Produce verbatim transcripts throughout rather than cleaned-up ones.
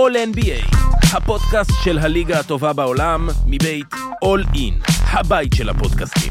All אן בי איי, הפודקאסט של הליגה הטובה בעולם, מבית All In, הבית של הפודקאסטים.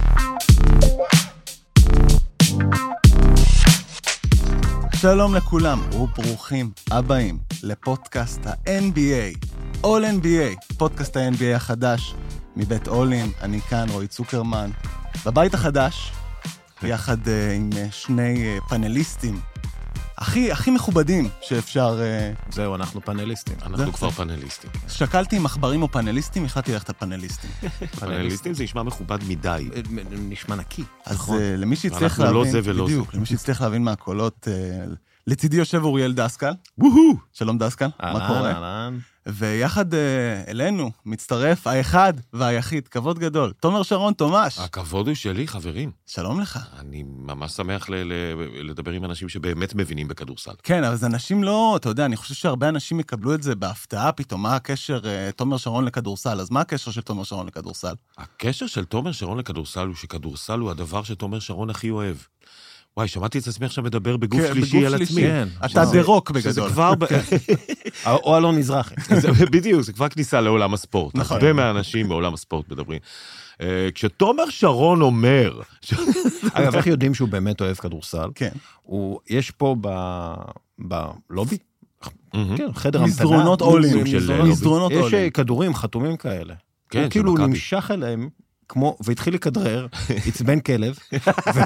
שלום לכולם וברוכים הבאים לפודקאסט ה-אן בי איי, All אן בי איי, פודקאסט ה-אן בי איי החדש, מבית All In. אני כאן, רועי צוקרמן, בבית החדש, יחד uh, עם uh, שני uh, פאנליסטים, הכי, הכי מכובדים שאפשר... Uh, זהו, אנחנו פאנליסטים. אנחנו כבר פאנליסטים. שקלתי עם מחברים או פאנליסטים, החלטתי ללכת לפאנליסטים. פאנליסטים זה נשמע מכובד מדי. נשמע נקי. אז uh, למי שיצטרך אנחנו לא להבין, זה ולא בדיוק, זה. למי שיצטרך להבין מהקולות, uh, לצידי יושב אוריאל דסקל. וואו! שלום דסקל, מה קורה? אהלן. ויחד אלינו מצטרף האחד והיחיד, כבוד גדול, תומר שרון תומש. הכבוד הוא שלי, חברים. שלום לך. אני ממש שמח ל- ל- לדבר עם אנשים שבאמת מבינים בכדורסל. כן, אבל זה אנשים לא, אתה יודע, אני חושב שהרבה אנשים יקבלו את זה בהפתעה, פתאום מה הקשר תומר שרון לכדורסל, אז מה הקשר של תומר שרון לכדורסל? הקשר של תומר שרון לכדורסל הוא שכדורסל הוא הדבר שתומר שרון הכי אוהב. וואי, שמעתי את עצמי עכשיו מדבר בגוף כן, שלישי בגוף על שלישי. עצמי. כן. אתה דה-רוק שזה בגדול. כבר... ב- או אלון מזרחי. זה- בדיוק, זה כבר כניסה לעולם הספורט. נכון. הרבה מהאנשים בעולם הספורט מדברים. אה, כשתומר שרון אומר... אגב, איך יודעים שהוא באמת אוהב כדורסל? כן. הוא, יש פה ב... בלובי? מהמם. כן, חדר המתנה. מסדרונות עולים. של מסדרונות- לובי. מסדרונות יש עולים. כדורים חתומים כאלה. כן, הוא של כאילו מכבי. נמשך אליהם, כמו, והתחיל לכדרר, עצבן כלב, ו-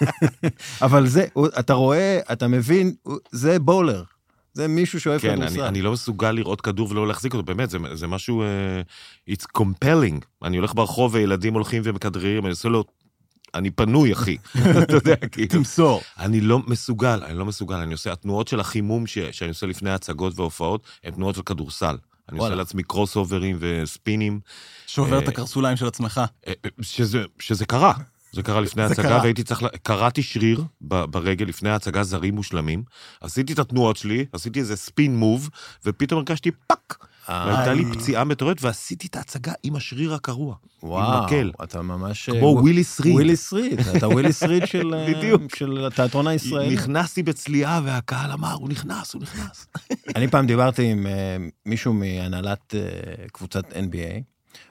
אבל זה, הוא- אתה רואה, אתה מבין, הוא- זה בולר, זה מישהו שאוהב כן, כדורסל. אני, אני לא מסוגל לראות כדור ולא להחזיק אותו, באמת, זה, זה משהו, uh, it's compelling. אני הולך ברחוב וילדים הולכים ומכדררים, אני עושה לו, אני פנוי, אחי. אתה יודע, כאילו. תמסור. אני לא מסוגל, אני לא מסוגל, אני עושה, התנועות של החימום ש, שאני עושה לפני הצגות והופעות, הן תנועות של כדורסל. אני וואלה. עושה לעצמי קרוס אוברים וספינים, שובר את אה, הקרסוליים של עצמך. אה, שזה, שזה קרה. זה קרה לפני זה ההצגה, קרה. והייתי צריך, לה- קראתי שריר ב- ברגל לפני ההצגה זרים מושלמים, עשיתי את התנועות שלי, עשיתי איזה ספין מוב, ופתאום הרגשתי פאק, והייתה לי פציעה מטורפת, ועשיתי את ההצגה עם השריר הקרוע, עם וואו, מקל, אתה ממש... כמו ווילי סריד. ווילי סריד, אתה ווילי סריד של בדיוק. של התיאטרון הישראלי. נכנסתי בצליעה, והקהל אמר, הוא נכנס, הוא נכנס. אני פעם דיברתי עם אה, מישהו מהנהלת אה, קבוצת אן בי איי,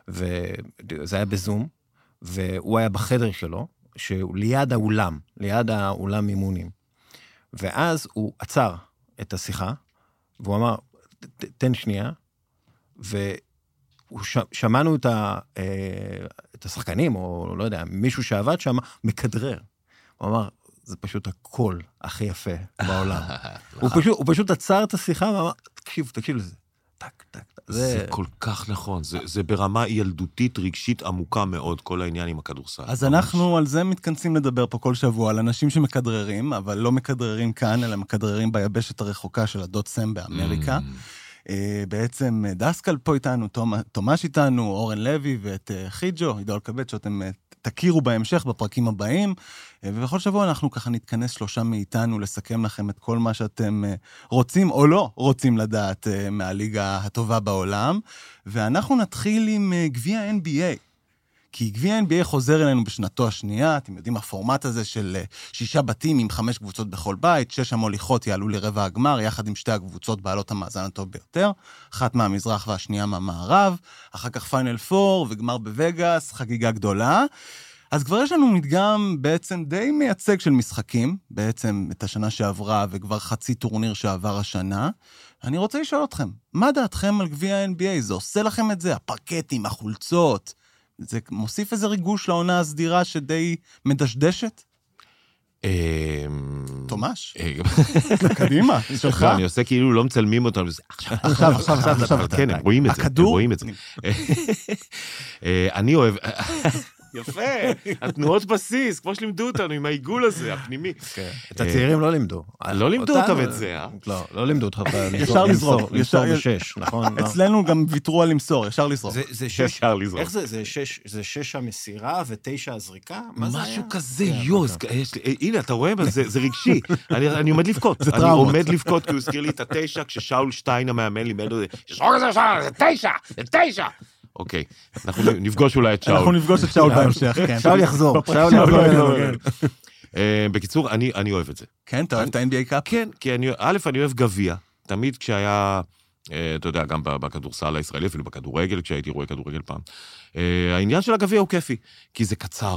וזה היה בזום, והוא היה בחדר שלו, שהוא ליד האולם, ליד האולם מימונים. ואז הוא עצר את השיחה, והוא אמר, "ת- תן שנייה, ושמענו את, ה, אה, את השחקנים, או לא יודע, מישהו שעבד שם, מכדרר. הוא אמר, זה פשוט הקול הכי יפה בעולם. הוא פשוט, הוא פשוט עצר את השיחה, ואמר, תקשיב, תקשיב לזה. טק, טק, טק. זה כל כך נכון, זה, זה ברמה ילדותית, רגשית עמוקה מאוד, כל העניין עם הכדורסל. אז ממש. אנחנו על זה מתכנסים לדבר פה כל שבוע, על אנשים שמכדררים, אבל לא מכדררים כאן, אלא מכדררים ביבשת הרחוקה של הדוד סם באמריקה. אה, בעצם אה, דסקל פה איתנו, תומ- תומש איתנו, אורן לוי ואת אה, חיג'ו, עידו אלקבץ, שאתם אה, תכירו בהמשך בפרקים הבאים, אה, ובכל שבוע אנחנו ככה נתכנס שלושה מאיתנו לסכם לכם את כל מה שאתם אה, רוצים או לא רוצים לדעת אה, מהליגה הטובה בעולם, ואנחנו נתחיל עם אה, גביע ה-אן בי איי. כי גביע ה-אן בי איי חוזר אלינו בשנתו השנייה, אתם יודעים, הפורמט הזה של אה, שישה בתים עם חמש קבוצות בכל בית, שש המוליכות יעלו לרבע הגמר, יחד עם שתי הקבוצות בעלות המאזן הטוב ביותר, אחת מהמזרח והשנייה מהמערב, אחר כך פיינל פור וגמר בווגאס, חגיגה גדולה. אז כבר יש לנו מדגם בעצם די מייצג של משחקים, בעצם את השנה שעברה וכבר חצי טורניר שעבר השנה. אני רוצה לשאול אתכם, מה דעתכם על גביע ה-אן בי איי? זה עושה לכם את זה? הפרקטים, החולצות? זה מוסיף איזה ריגוש לעונה הסדירה שדי מדשדשת? תומש, קדימה, שלך. לא, אני עושה כאילו לא מצלמים אותנו, וזה עכשיו, עכשיו, עכשיו, עכשיו, עכשיו. אבל כן, הם רואים את זה, הם הכדור? רואים את זה. אה, אני אוהב... יפה, התנועות בסיס, כמו שלימדו אותנו עם העיגול הזה, הפנימי. את הצעירים לא לימדו. לא לימדו אותם את זה, אה? לא, לא לימדו אותך. ישר לזרוק. למסור ישר- בשש, נכון? לא. אצלנו גם ויתרו על למסור, ישר לזרוק. זה- זה שש. אפשר לזרוק. איך זה? זה שש- זה שש המסירה ותשע הזריקה? מה זה היה? משהו כזה, כן, יו, אוקיי. אז יש לי- אה, הנה, אתה רואה, אבל זה זה רגשי. אני אני עומד לבכות. אני טראומות. עומד לבכות, כי הוא הזכיר לי את התשע, כששאול שטיין המאמן לימד לו, ששרוק את זה, שרוק, זה תשע, זה תשע. אוקיי, אנחנו נפגוש אולי את שאול. אנחנו נפגוש את שאול בהמשך, כן. שאול יחזור. שאול שאול יחזור. יחזור, כן. כן. אה, בקיצור, אני אני אוהב את זה. כן, אתה אוהב את ה-אן בי איי קאפ? כן, כי אני, א', אני אוהב גביע. תמיד כשהיה אתה יודע, גם בכדורסל הישראלי, אפילו בכדורגל, כשהייתי רואה כדורגל פעם. העניין של הגביע הוא כיפי, כי זה קצר,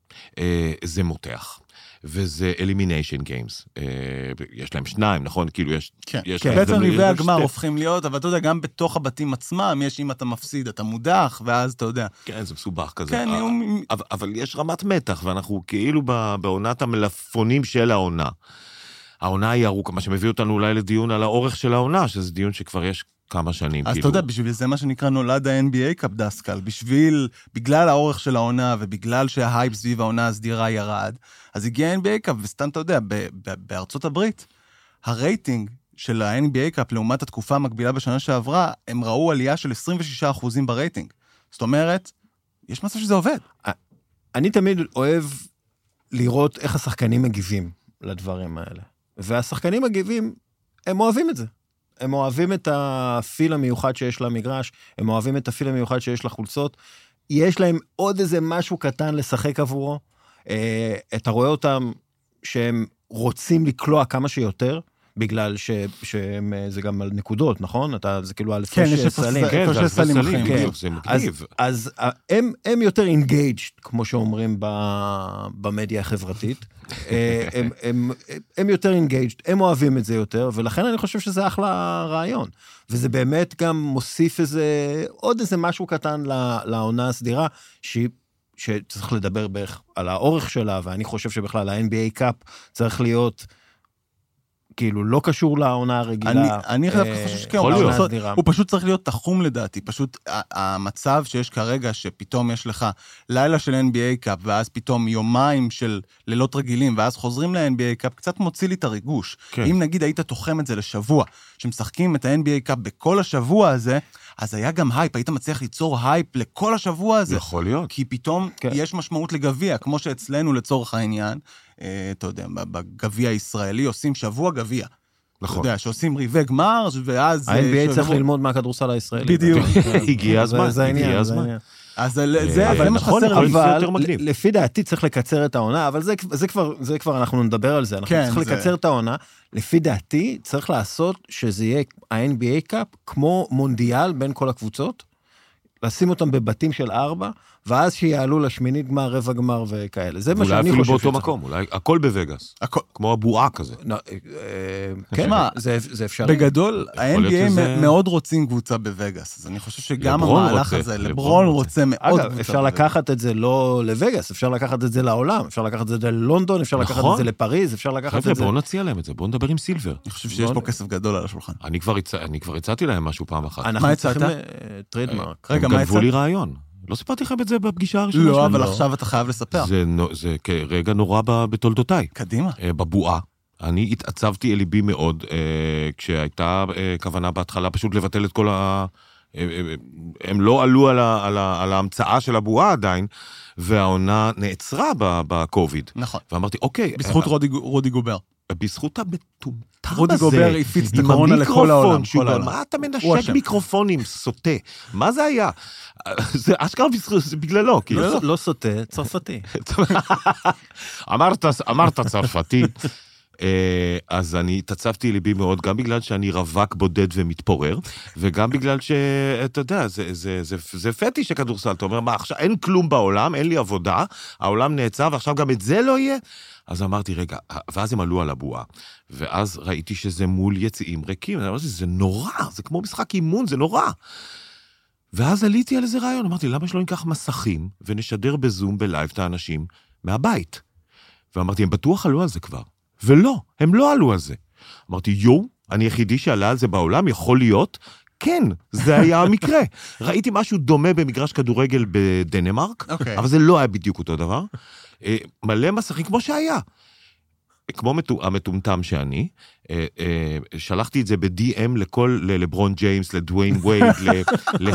זה מותח. וזה elimination games. יש להם שניים, נכון? כאילו יש... כן, בעצם ריבי הגמר הופכים להיות, אבל אתה יודע, גם בתוך הבתים עצמם, יש אם אתה מפסיד, אתה מודח, ואז אתה יודע. כן, זה מסובך כזה. אבל יש רמת מתח, ואנחנו כאילו בעונת המלפפונים של העונה. העונה היא ארוכה, מה שמביא אותנו אולי לדיון על האורך של העונה, שזה דיון שכבר יש כמה שנים. אז אתה יודע, בשביל זה מה שנקרא נולד ה-אן בי איי קאפ דסקל, בשביל, בגלל האורך של העונה, ובגלל שההייפ סביב העונה הסדירה ירד, אז הגיע ה-אן בי איי קאפ, וסתם אתה יודע, בארצות הברית, הרייטינג של ה-אן בי איי קאפ, לעומת התקופה המקבילה בשנה שעברה, הם ראו עלייה של עשרים ושישה אחוז ברייטינג. זאת אומרת, יש מצב שזה עובד. אני תמיד אוהב לראות איך השחקנים מגיבים לדברים האלה. והשחקנים מגיבים, הם אוהבים את זה. הם אוהבים את הפיל המיוחד שיש למגרש, הם אוהבים את הפיל המיוחד שיש לחולצות, יש להם עוד איזה משהו קטן לשחק עבורו, אתה רואה אותם שהם רוצים לקלוע כמה שיותר, בגלל ש, שהם, זה גם על נקודות, נכון? אתה, זה כאילו על הפרש סלים. כן, זה הפרש סלים אחים. כן, זה מגניב. אז, אז הם, הם יותר engaged, כמו שאומרים ב, במדיה החברתית. הם, הם, הם יותר engaged, הם אוהבים את זה יותר, ולכן אני חושב שזה אחלה רעיון. וזה באמת גם מוסיף איזה, עוד איזה משהו קטן לעונה הסדירה, שהיא, שצריך לדבר בערך על האורך שלה, ואני חושב שבכלל ה-אן בי איי קאפ צריך להיות כאילו לא קשור לעונה הרגילה. אני חושב שכן, הוא פשוט צריך להיות תחום לדעתי, פשוט המצב שיש כרגע, שפתאום יש לך לילה של אן בי איי קאפ, ואז פתאום יומיים של לילות רגילים, ואז חוזרים ל-אן בי איי קאפ, קצת מוציא לי את הריגוש. אם נגיד היית תוחם את זה לשבוע, שמשחקים את ה-אן בי איי קאפ בכל השבוע הזה, אז היה גם הייפ, היית מצליח ליצור הייפ לכל השבוע הזה. יכול להיות. כי פתאום יש משמעות לגביע, כמו שאצלנו לצורך העניין, אתה יודע, בגביע הישראלי עושים שבוע גביע. נכון. אתה יודע, שעושים ריבי גמר, ואז... ה-אן בי איי צריך ללמוד מהכדורסל הישראלי. בדיוק. הגיע הזמן, הגיע הזמן. אז זה מה שחסר לי. אבל לפי דעתי צריך לקצר את העונה, אבל זה כבר אנחנו נדבר על זה, אנחנו צריכים לקצר את העונה. לפי דעתי צריך לעשות שזה יהיה ה-אן בי איי קאפ כמו מונדיאל בין כל הקבוצות, לשים אותם בבתים של ארבע, ואז שיעלו לשמינית גמר, רבע גמר וכאלה. זה מה שאני חושב. אולי אפילו באותו מקום, אולי הכל בווגאס. כמו הבועה כזה. כן, זה אפשרי. בגדול, ה-אן בי איי מאוד רוצים קבוצה בווגאס, אז אני חושב שגם המהלך הזה, לברון רוצה מאוד קבוצה. אגב, אפשר לקחת את זה לא לווגאס, אפשר לקחת את זה לעולם, אפשר לקחת את זה ללונדון, אפשר לקחת את זה לפריז, אפשר לקחת את זה... בואו נציע להם את זה, בואו נדבר עם סילבר. אני חושב שיש פה כסף גדול על השולחן. אני כבר הצעתי להם משהו פעם אחת. מה הצעת? טריידמרק. רגע, מה הצעת? רעיון. לא סיפרתי לכם את זה בפגישה הראשונה שלנו. לא, אבל עכשיו אתה חייב לספר. זה רגע נורא בתולדותיי. קדימה. בבועה. אני התעצבתי אל ליבי מאוד, כשהייתה כוונה בהתחלה פשוט לבטל את כל ה... הם לא עלו על ההמצאה של הבועה עדיין, והעונה נעצרה בקוביד. נכון. ואמרתי, אוקיי. בזכות רודי גובר. בזכות המטומטם הזה. רודי גובר הפיץ את הקורונה לכל העולם. מה אתה מנשק מיקרופונים, סוטה? מה זה היה? זה אשכרה בגללו. לא סוטה, צרפתי. אמרת צרפתי. אז אני התעצבתי ליבי מאוד, גם בגלל שאני רווק בודד ומתפורר, וגם בגלל שאתה יודע, זה, זה, זה, זה פטי שכדורסל, אתה אומר, מה, עכשיו אין כלום בעולם, אין לי עבודה, העולם נעצר, ועכשיו גם את זה לא יהיה? אז אמרתי, רגע, ואז הם עלו על הבועה, ואז ראיתי שזה מול יציאים ריקים, אני אמרתי, זה נורא, זה כמו משחק אימון, זה נורא. ואז עליתי על איזה רעיון, אמרתי, למה שלא ניקח מסכים, ונשדר בזום, בלייב, את האנשים מהבית? ואמרתי, הם בטוח עלו על זה כבר. ולא, הם לא עלו על זה. אמרתי, יו, אני יחידי שעלה על זה בעולם, יכול להיות? כן, זה היה המקרה. ראיתי משהו דומה במגרש כדורגל בדנמרק, okay. אבל זה לא היה בדיוק אותו דבר. מלא מסכים כמו שהיה. כמו המטומטם שאני, שלחתי את זה ב-די אם לכל, לברון ג'יימס, לדוויין וייד,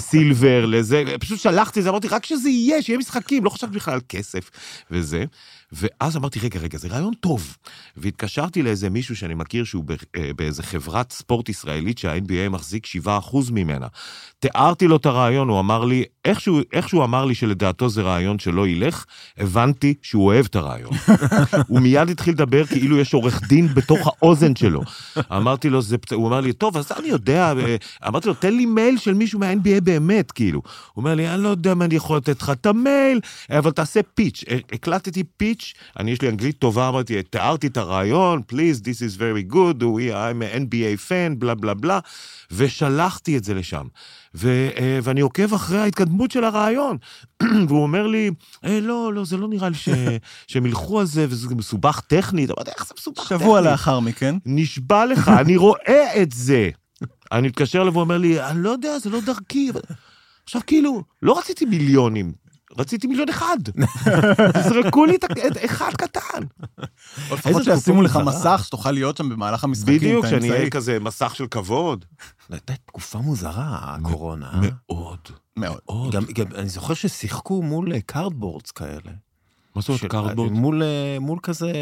לסילבר, לזה, פשוט שלחתי את זה, אמרתי, רק שזה יהיה, שיהיה משחקים, לא חשבתי בכלל על כסף וזה. ואז אמרתי, רגע, רגע, זה רעיון טוב. והתקשרתי לאיזה מישהו שאני מכיר שהוא באיזה חברת ספורט ישראלית שה-אן בי איי מחזיק שבעה אחוז ממנה. תיארתי לו את הרעיון, הוא אמר לי, איכשהו, איכשהו אמר לי שלדעתו זה רעיון שלא ילך, הבנתי שהוא אוהב את הרעיון. הוא מיד התחיל לדבר כאילו יש עורך דין בתוך האוזן שלו. אמרתי לו, זה, הוא אמר לי, טוב, אז אני יודע, אמרתי לו, תן לי מייל של מישהו מה-אן בי איי באמת, כאילו. הוא אומר לי, אני לא יודע מה אני יכול לתת לך את המייל, אבל תעשה פיץ'. הקלטתי פיץ', אני יש לי אנגלית טובה, אמרתי, תיארתי את הרעיון, please, this is very good, I'm an אן בי איי fan, בלה בלה בלה, ושלחתי את זה לשם. ו, ואני עוקב אחרי ההתקדמות של הרעיון. והוא אומר לי, אה, לא, לא, זה לא נראה לי ש, שהם ילכו על זה, וזה מסובך טכנית. אמרתי, איך זה מסובך טכנית? שבוע לאחר מכן. נשבע לך, אני רואה את זה. אני מתקשר לו ואומר לי, אני לא יודע, זה לא דרכי. עכשיו, כאילו, לא רציתי מיליונים, רציתי מיליון אחד. זרקו לי את אחד קטן. איזה שישימו לך מסך שתוכל להיות שם במהלך המשחקים. בדיוק, שאני אהיה כזה מסך של כבוד. הייתה תקופה מוזרה, הקורונה. מאוד. מאוד. אני זוכר ששיחקו מול קארדבורדס כאלה. מה זאת אומרת קארדבורד? מול כזה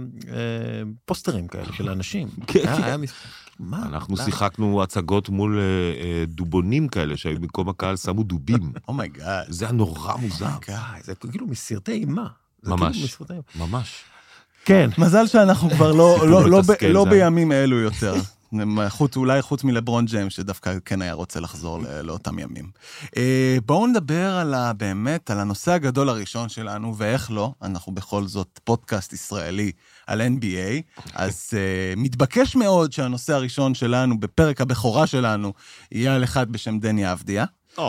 פוסטרים כאלה של אנשים. אנחנו שיחקנו הצגות מול דובונים כאלה, שבמקום הקהל שמו דובים. אומייגאד. זה היה נורא מוזר. זה כאילו מסרטי אימה. ממש, ממש. כן. מזל שאנחנו כבר לא בימים אלו יותר. אולי חוץ מלברון ג'יימס, שדווקא כן היה רוצה לחזור לאותם ימים. בואו נדבר על באמת, על הנושא הגדול הראשון שלנו, ואיך לא, אנחנו בכל זאת פודקאסט ישראלי על אן בי איי, אז מתבקש מאוד שהנושא הראשון שלנו, בפרק הבכורה שלנו, יהיה על אחד בשם דני אבדיה.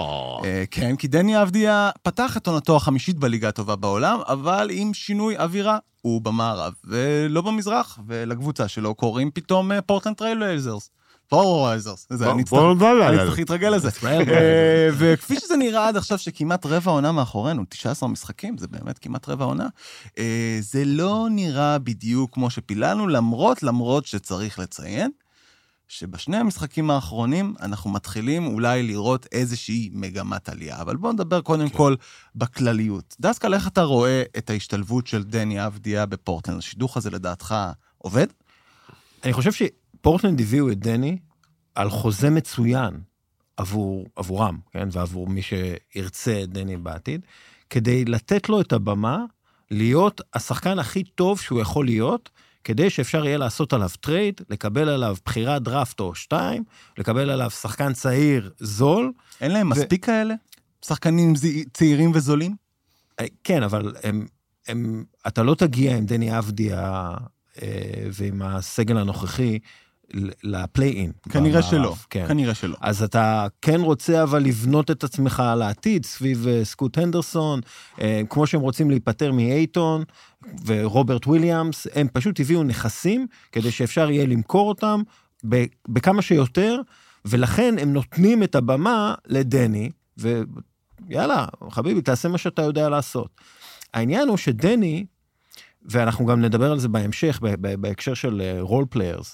כן, כי דני אבדיה פתח את עונתו החמישית בליגה הטובה בעולם, אבל עם שינוי אווירה. הוא במערב, ולא במזרח, ולקבוצה שלו קוראים פתאום פורטלנד טריל בלייזרס. פורטלנד זה אני צריך להתרגל לזה. וכפי שזה נראה עד עכשיו שכמעט רבע עונה מאחורינו, תשעה עשר משחקים, זה באמת כמעט רבע עונה, זה לא נראה בדיוק כמו שפיללנו, למרות, למרות שצריך לציין, שבשני המשחקים האחרונים אנחנו מתחילים אולי לראות איזושהי מגמת עלייה. אבל בואו נדבר קודם כן. כל בכלליות. דסקל, איך אתה רואה את ההשתלבות של דני אבדיה בפורטלנד? השידוך הזה לדעתך עובד? אני חושב שפורטלנד הביאו את דני על חוזה מצוין עבור, עבורם, כן? ועבור מי שירצה את דני בעתיד, כדי לתת לו את הבמה להיות השחקן הכי טוב שהוא יכול להיות, כדי שאפשר יהיה לעשות עליו טרייד, לקבל עליו בחירת דראפט או שתיים, לקבל עליו שחקן צעיר זול. אין להם ו... מספיק כאלה? שחקנים צעירים וזולים? כן, אבל הם, הם, אתה לא תגיע עם דני אבדיה ועם הסגל הנוכחי לפליי-אין. כנראה שלא, כן. כנראה שלא. אז אתה כן רוצה אבל לבנות את עצמך על העתיד, סביב סקוט הנדרסון, כמו שהם רוצים להיפטר מאייטון ורוברט וויליאמס, הם פשוט הביאו נכסים כדי שאפשר יהיה למכור אותם בכמה שיותר, ולכן הם נותנים את הבמה לדני, ויאללה, חביבי, תעשה מה שאתה יודע לעשות. העניין הוא שדני, ואנחנו גם נדבר על זה בהמשך, בהקשר של רול פליירס,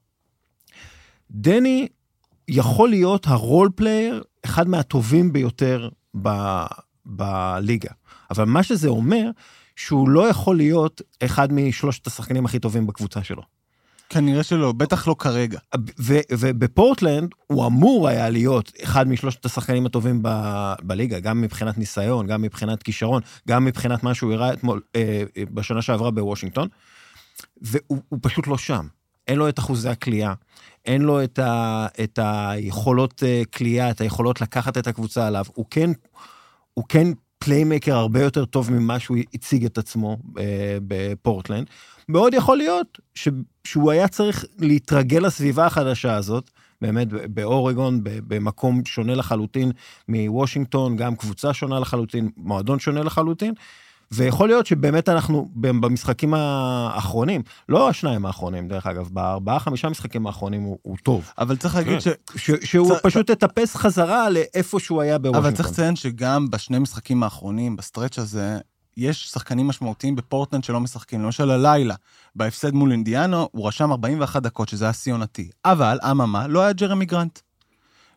דני יכול להיות הרול פלייר, אחד מהטובים ביותר ב, בליגה. אבל מה שזה אומר, שהוא לא יכול להיות אחד משלושת השחקנים הכי טובים בקבוצה שלו. כנראה שלא, בטח לא כרגע. ו- ובפורטלנד הוא אמור היה להיות אחד משלושת השחקנים הטובים ב- בליגה, גם מבחינת ניסיון, גם מבחינת כישרון, גם מבחינת מה שהוא הראה אתמול, אה, בשנה שעברה בוושינגטון, והוא פשוט לא שם. אין לו את אחוזי הקליעה, אין לו את, ה, את היכולות קליעה, את היכולות לקחת את הקבוצה עליו. הוא כן, הוא כן פליימקר הרבה יותר טוב ממה שהוא הציג את עצמו בפורטלנד. מאוד יכול להיות ש, שהוא היה צריך להתרגל לסביבה החדשה הזאת, באמת באורגון, במקום שונה לחלוטין מוושינגטון, גם קבוצה שונה לחלוטין, מועדון שונה לחלוטין, ויכול להיות שבאמת אנחנו במשחקים האחרונים, לא השניים האחרונים, דרך אגב, בארבעה, חמישה משחקים האחרונים הוא, הוא טוב. אבל צריך להגיד ש... ש... שהוא צ... פשוט תטפס חזרה לאיפה שהוא היה בוושינגטון. אבל צריך לציין שגם בשני משחקים האחרונים, בסטרץ' הזה, יש שחקנים משמעותיים בפורטלנד שלא משחקים. למשל הלילה, בהפסד מול אינדיאנו, הוא רשם ארבעים ואחת דקות, שזה היה סיונתי. אבל, אממה, לא היה ג'רמי גרנט.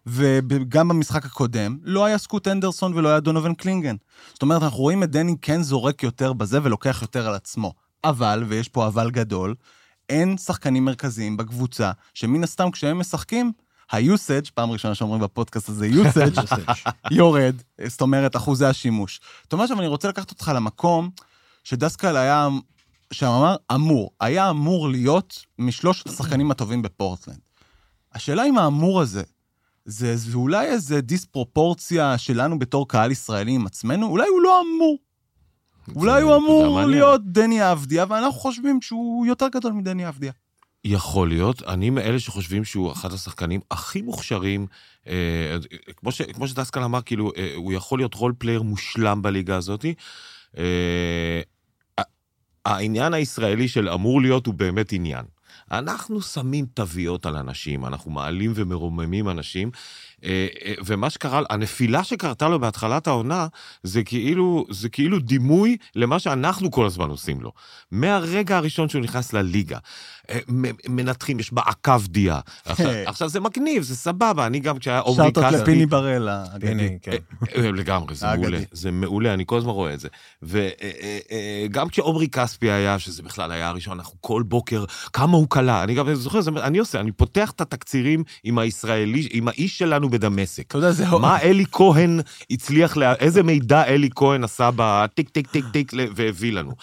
וגם במשחק הקודם, לא היה סקוט אנדרסון ולא היה דונובן קלינגן. זאת אומרת, אנחנו רואים את דני כן זורק יותר בזה ולוקח יותר על עצמו. אבל, ויש פה אבל גדול, אין שחקנים מרכזיים בקבוצה, שמן הסתם כשהם משחקים, היוסאג', פעם ראשונה שאומרים בפודקאסט הזה, יוסאג' יורד, זאת אומרת, אחוזי השימוש. זאת אומרת, אני רוצה לקחת אותך למקום, שדסקל היה, שאמר, אמור, היה אמור להיות משלושת השחקנים הטובים בפורטלנד. השאלה אם האמור הזה, זה, זה אולי איזו דיספרופורציה שלנו בתור קהל ישראלי עם עצמנו, אולי הוא לא אמור. אולי הוא אמור להיות דני אבדיה, ואנחנו חושבים שהוא יותר גדול מדני אבדיה. יכול להיות, אני מאלה שחושבים שהוא אחד השחקנים הכי מוכשרים, אה, כמו, ש, כמו שדסקל אמר, כאילו, אה, הוא יכול להיות רול פלייר מושלם בליגה הזאת. אה, העניין הישראלי של אמור להיות הוא באמת עניין. אנחנו שמים תוויות על אנשים, אנחנו מעלים ומרוממים אנשים, ומה שקרה, הנפילה שקרתה לו בהתחלת העונה, זה כאילו, זה כאילו דימוי למה שאנחנו כל הזמן עושים לו. מהרגע הראשון שהוא נכנס לליגה, מנתחים, יש מעקב דיה. עכשיו זה מגניב, זה סבבה, אני גם כשהיה עומרי כספי... שרתות לפיני ברל, האגדי. לגמרי, זה מעולה, זה מעולה, אני כל הזמן רואה את זה. וגם כשעומרי כספי היה, שזה בכלל היה הראשון, אנחנו כל בוקר, כמה הוא קלה, אני גם זוכר, אני עושה, אני פותח את התקצירים עם הישראלי, עם האיש שלנו בדמשק. אתה יודע, זה... מה אלי כהן הצליח, איזה מידע אלי כהן עשה בטיק טיק טיק טיק והביא לנו.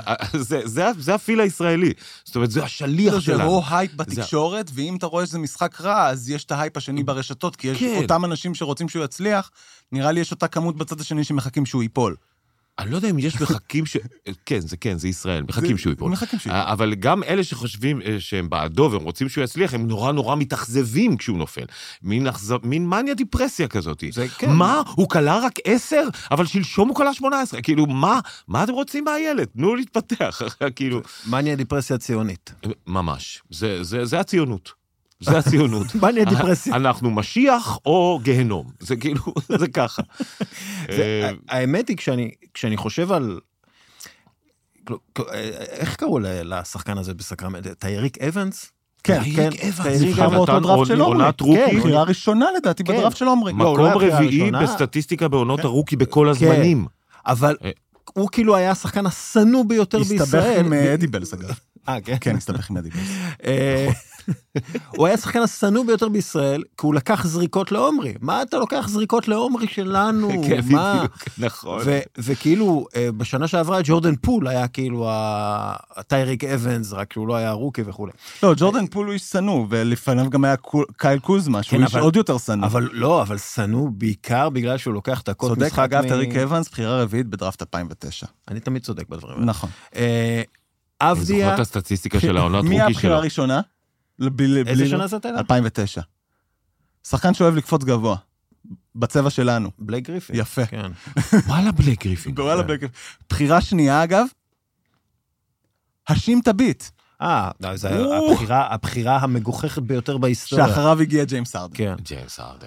זה הפיל הישראלי. זאת אומרת, זה השליח שלנו. זה לא הייפ בתקשורת, ואם אתה רואה שזה משחק רע, אז יש את ההייפ השני ברשתות, כי יש אותם אנשים שרוצים שהוא יצליח, נראה לי יש אותה כמות בצד השני שמחכים שהוא ייפול. אני לא יודע אם יש מחכים ש... כן, זה כן, זה ישראל, מחכים שהוא ייפול. מחכים שהוא ייפול. אבל גם אלה שחושבים שהם בעדו והם רוצים שהוא יצליח, הם נורא נורא מתאכזבים כשהוא נופל. מין, מין מניה דיפרסיה כזאת. כן. מה? הוא קלה רק עשר, אבל שלשום הוא קלה שמונה עשרה. כאילו, מה? מה אתם רוצים מהילד? תנו להתפתח. כאילו... מניה דיפרסיה ציונית. ממש. זה, זה, זה הציונות. זה הציונות. מניה דיפרסיה. אנחנו משיח או גהנום. זה כאילו, זה ככה. האמת היא, כשאני חושב על... איך קראו לשחקן הזה בסקרמנטו? טייריק אבנס? כן, כן. טייריק אבנס באותו דראפט של עומרי. כן, בחירה ראשונה לדעתי בדראפט של עומרי. מקום רביעי בסטטיסטיקה בעונות הרוקי בכל הזמנים. אבל הוא כאילו היה השחקן הסנוא ביותר בישראל. הסתבך עם אדיבלס, אגב. אה, כן? כן, הסתבך עם אדיבלס. הוא היה שחקן הסנוא ביותר בישראל, כי הוא לקח זריקות לעומרי. מה אתה לוקח זריקות לעומרי שלנו? כן, בדיוק, נכון. וכאילו, בשנה שעברה ג'ורדן פול היה כאילו הטייריק אבנס, רק שהוא לא היה רוקי וכו'. לא, ג'ורדן פול הוא איש סנוא, ולפניו גם היה קייל קוזמה, שהוא איש עוד יותר סנוא. אבל לא, אבל סנוא בעיקר בגלל שהוא לוקח את הקוד משחק. צודק, אגב, טייריק אבנס, בחירה רביעית בדראפט אלפיים ותשע. אני תמיד צודק בדברים האלה. נכון. אני זוכר את הסטטיסטיקה של העונת רוקי שלו. מי הבחירה הראשונה? איזה שנה זאת הייתה? אלפיים ותשע. שחקן שאוהב לקפוץ גבוה. בצבע שלנו. בלייק גריפין. יפה. וואלה בלייק גריפין. וואלה בלייק גריפין. בחירה שנייה, אגב, השים תביט. אה, זו הבחירה המגוחכת ביותר בהיסטוריה. שאחריו הגיע ג'יימס ארדן. כן. ג'יימס ארדן.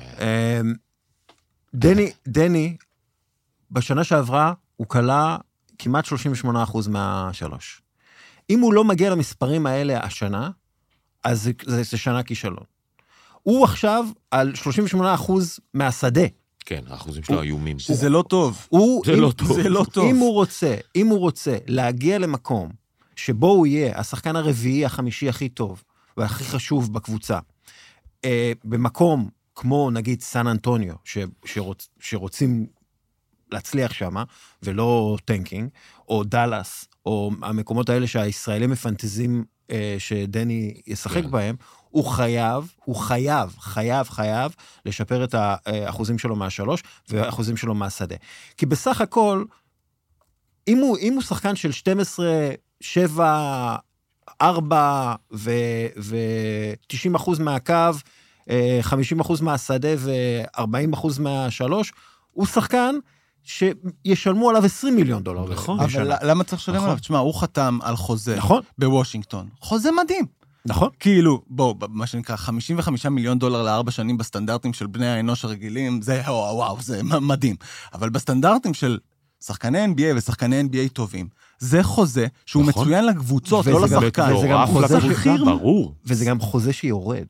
דני, דני, בשנה שעברה, הוא קלה כמעט שלושים ושמונה אחוז מהשלוש. אם הוא לא מגיע למספרים האלה השנה, אז זה, זה, זה שנה כישלון. הוא עכשיו על שלושים ושמונה אחוז מהשדה. כן, האחוזים שלו איומים. שזה לא טוב. הוא, זה אם, לא טוב. זה לא טוב. אם הוא רוצה, אם הוא רוצה להגיע למקום שבו הוא יהיה השחקן הרביעי, החמישי הכי טוב, והכי חשוב בקבוצה, אה, במקום כמו נגיד סן אנטוניו, ש, שרוצ, שרוצים להצליח שם, ולא טנקינג, או דלס, או המקומות האלה שהישראלים מפנטזים אה, שדני ישחק yeah. בהם, הוא חייב, הוא חייב, חייב, חייב, לשפר את האחוזים שלו מהשלוש, והאחוזים שלו מהשדה. כי בסך הכל, אם הוא, אם הוא שחקן של שתים עשרה, שבע, ארבע, ו-תשעים אחוז מהקו, חמישים אחוז מהשדה, ו-ארבעים אחוז מהשלוש, הוא שחקן שישלמו עליו עשרים מיליון דולר. נכון. אבל למה צריך לשלם עליו? תשמע, הוא חתם על חוזה בוושינגטון. חוזה מדהים. נכון. כאילו, בוא, מה שנקרא, חמישים וחמישה מיליון דולר לארבע שנים בסטנדרטים של בני האנוש הרגילים, זה, וואו, זה מדהים. אבל בסטנדרטים של שחקני אן בי איי ושחקני אן בי איי טובים, זה חוזה שהוא מצוין לקבוצות, לא לשחקן. זה גם חוזה ברור. וזה גם חוזה שיורד.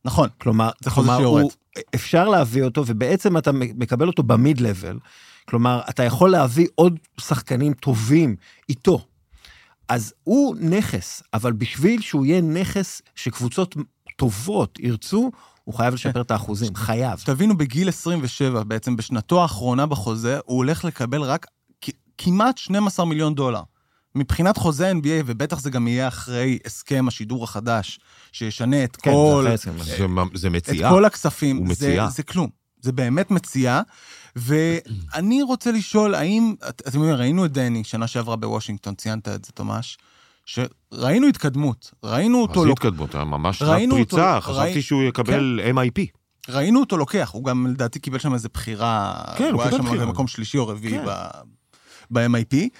נכון. כלומר, זה חוזה כלומר שיורד. הוא, אפשר להביא אותו, ובעצם אתה מקבל אותו במיד-לבל, כלומר, אתה יכול להביא עוד שחקנים טובים איתו. אז הוא נכס, אבל בשביל שהוא יהיה נכס שקבוצות טובות ירצו, הוא חייב לשפר את האחוזים, חייב. תבינו, בגיל עשרים ושבע, בעצם בשנתו האחרונה בחוזה, הוא הולך לקבל רק כמעט שנים עשר מיליון דולר. מבחינת חוזה אן בי איי, ובטח זה גם יהיה אחרי הסכם השידור החדש, שישנה את כן, כל... זה, זה, זה מציאה. את כל הכספים. הוא זה, מציאה. זה כלום. זה באמת מציאה. ואני רוצה לשאול, האם... אתם יודעים, ראינו את דני, שנה שעברה בוושינגטון, ציינת את זה, תומש, שראינו התקדמות. ראינו אותו... אז התקדמות, ממש ראינו פריצה. אותו, חשבתי ראי... שהוא יקבל כן. אם איי פי. ראינו אותו לוקח. הוא גם, לדעתי, קיבל שם איזה בחירה... כן, הוא קיבל בחירה. במקום שלישי או רביעי כן. ב... ב-אם איי פי,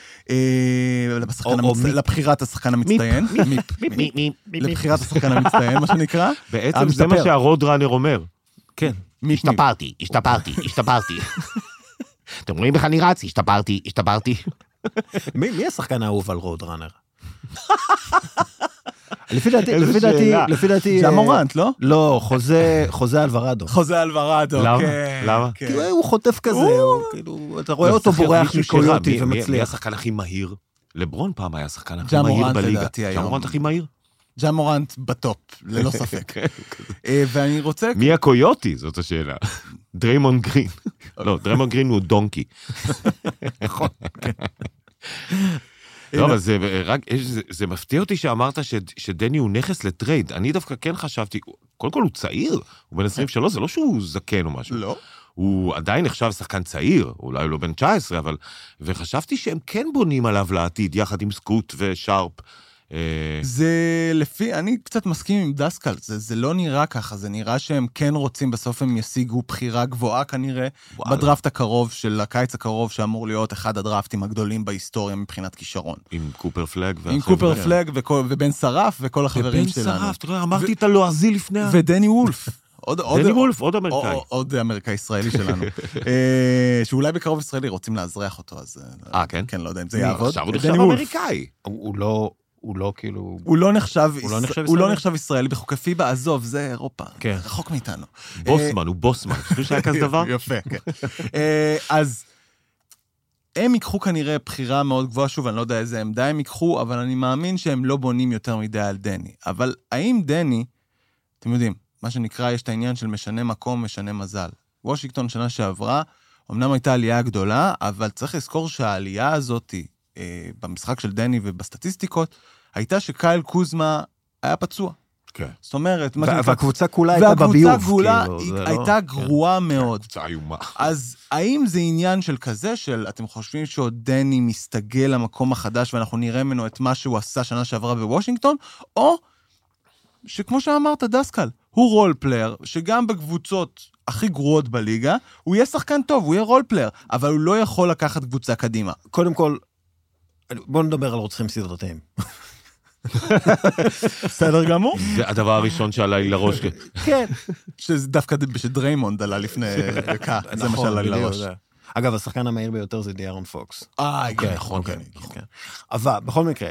לבחירת השחקן המצטיין, לבחירת השחקן המצטיין, מה שנקרא. בעצם זה מה שהרוד ראנר אומר. כן. השתפרתי, השתפרתי, השתפרתי. אתם רואים איך אני רץ? השתפרתי, השתפרתי. מי השחקן האהוב על רוד ראנר? לפי דעתי, לפי דעתי, לפי דעתי... זה המורנט, לא? לא, חוזה, חוזה אלוורדו. חוזה אלוורדו, למה? כן. למה? כן. כי הוא חוטף כזה, הוא כאילו, אתה רואה אותו בורח מקויוטי מי ומצליח. השחקן הכי מהיר? לברון פעם היה השחקן הכי ג'ה מהיר מורנט בליגה. לדעתי היום. ג'ה מורנט הכי מהיר? ג'ה מורנט בטופ, ללא ספק. ואני רוצה... מי הקויוטי? זאת השאלה. דריימון גרין. לא, דריימון גרין הוא דונקי. נכון. לא, אבל זה רק, זה מפתיע אותי שאמרת שדני הוא נכס לטרייד. אני דווקא כן חשבתי, קודם כל הוא צעיר, הוא בן עשרים ושלוש, זה לא שהוא זקן או משהו. לא. הוא עדיין נחשב שחקן צעיר, אולי הוא לא בן תשע עשרה, אבל... וחשבתי שהם כן בונים עליו לעתיד, יחד עם סקוט ושרפ. זה לפי, אני קצת מסכים עם דסקל, זה, זה לא נראה ככה, זה נראה שהם כן רוצים, בסוף הם ישיגו בחירה גבוהה כנראה, וואלה. בדראפט הקרוב של הקיץ הקרוב, שאמור להיות אחד הדראפטים הגדולים בהיסטוריה מבחינת כישרון. עם קופר פלג. עם קופר פלג וכל, ובן שרף וכל החברים שלנו. ובן שרף, תראה, אמרתי את הלועזי לפני... ודני וולף. עוד, דני עוד, וולף, עוד אמריקאי. עוד, עוד אמריקאי ישראלי שלנו. שאולי בקרוב ישראלי רוצים לאזרח אותו, אז... אה, כן? כן, לא יודע אם זה יעבוד. עכשיו הוא נחשב אמריקאי. הוא לא... הוא לא כאילו... הוא לא נחשב, הוא לא נחשב הוא לא נחשב ישראלי בחוקי פיבה, עזוב, זה אירופה. כן. רחוק מאיתנו. בוסמן, הוא בוסמן. חושב שהיה כזה דבר? יפה, כן. אז הם ייקחו כנראה בחירה מאוד גבוהה, שוב, אני לא יודע איזה עמדה הם ייקחו, אבל אני מאמין שהם לא בונים יותר מדי על דני. אבל האם דני, אתם יודעים, מה שנקרא, יש את העניין של משנה מקום, משנה מזל. וושינגטון שנה שעברה, אמנם הייתה עלייה גדולה, אבל צריך לזכור שהעלייה הזאת במשחק של דני ובסטטיסטיקות, הייתה שקייל קוזמה היה פצוע. כן. זאת אומרת, והקבוצה כולה הייתה בביוב. והקבוצה כולה הייתה גרועה מאוד. קבוצה איומה. אז האם זה עניין של כזה, של אתם חושבים שעוד דני מסתגל למקום החדש, ואנחנו נראה ממנו את מה שהוא עשה שנה שעברה בוושינגטון, או שכמו שאמרת, דסקל, הוא רול פלייר, שגם בקבוצות הכי גרועות בליגה, הוא יהיה שחקן טוב, הוא יהיה רול פלייר, אבל הוא לא יכול לקחת קבוצה קדימה. קודם כל, בואו נדבר על רוצחים סדרתיים. בסדר גמור? זה הדבר הראשון שעלה לי לראש. כן. שזה דווקא שדריימונד עלה לפני דקה, זה מה שעלה לי לראש. אגב, השחקן המהיר ביותר זה דיארון פוקס. אה, כן, נכון. אבל בכל מקרה,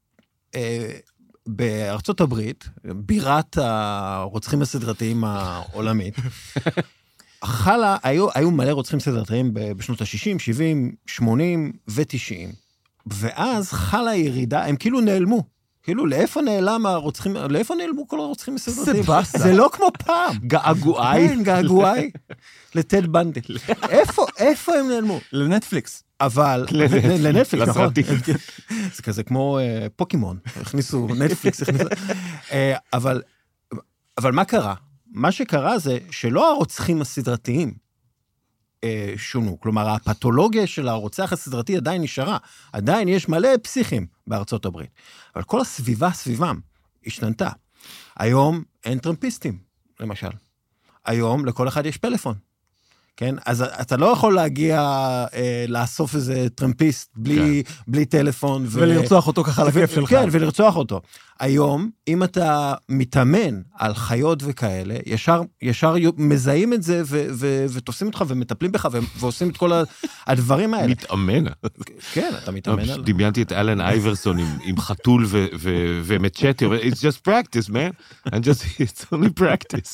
בארצות הברית, בירת הרוצחים הסדרתיים העולמית, חלה, היו, היו מלא רוצחים סדרתיים בשנות ה-שישים, שבעים, שמונים ו-תשעים. ואז חלה ירידה, הם כאילו נעלמו. כאילו, לאיפה נעלם הרוצחים, לאיפה נעלמו כל הרוצחים הסדרתיים? סבסה. זה לא כמו פעם. געגועי. כן, געגועי. לטד בנדי. איפה, איפה הם נעלמו? לנטפליקס. אבל, לנטפליקס, נכון. זה כזה כמו פוקימון. הכניסו, נטפליקס הכניסו. אבל, אבל מה קרה? מה שקרה זה שלא הרוצחים הסדרתיים שונו. כלומר, הפתולוגיה של הרוצח הסדרתי עדיין נשארה. עדיין יש מלא פסיכים בארצות הברית. אבל כל הסביבה סביבם השתנתה. היום אין טרמפיסטים, למשל. היום לכל אחד יש פלאפון. כן? אז אתה לא יכול להגיע, אה, לאסוף איזה טרמפיסט בלי, כן. בלי טלפון. ו... ולרצוח אותו ככה לכיף שלך. כן, ולרצוח אותו. היום, אם אתה מתאמן על חיות וכאלה, ישר, ישר מזהים את זה, ו- ו- ותופסים אותך ומטפלים בך, ו- ועושים את כל הדברים האלה. מתאמן. כן, אתה מתאמן על... דמיינתי את אלן אייברסון עם, עם חתול ו- ו- ומצ'טי, it's just practice, man. And just, it's only practice.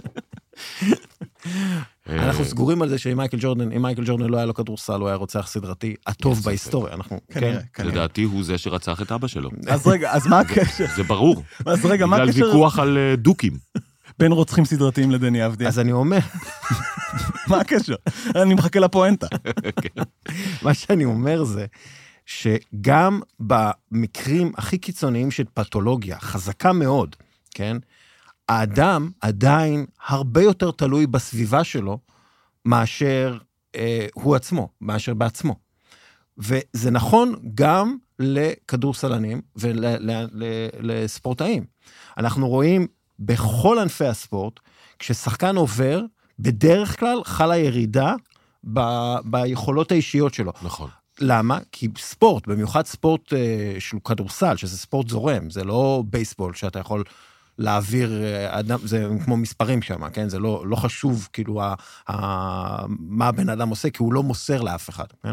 אנחנו סגורים על זה שאם מייקל ג'ורדן, אם מייקל ג'ורדן לא היה לו כדורסל, הוא היה רוצח סדרתי, הטוב בהיסטוריה. אנחנו, כן. לדעתי הוא זה שרצח את אבא שלו. אז רגע, אז מה הקשר? זה ברור. אז רגע, מה הקשר? בגלל ויכוח על דוקים. בין רוצחים סדרתיים לדני אבדיה. אז אני אומר... מה הקשר? אני מחכה לפואנטה. מה שאני אומר זה, שגם במקרים הכי קיצוניים של פתולוגיה, חזקה מאוד, כן? האדם עדיין הרבה יותר תלוי בסביבה שלו, מאשר אה, הוא עצמו, מאשר בעצמו. וזה נכון גם לכדורסלנים ולספורטאים. אנחנו רואים בכל ענפי הספורט, כששחקן עובר, בדרך כלל חלה ירידה ב, ביכולות האישיות שלו. נכון. למה? כי ספורט, במיוחד ספורט אה, של כדורסל, שזה ספורט זורם, זה לא בייסבול שאתה יכול... להעביר אדם, זה כמו מספרים שם, כן? זה לא, לא חשוב, כאילו, ה, ה, מה הבן אדם עושה, כי הוא לא מוסר לאף אחד, כן?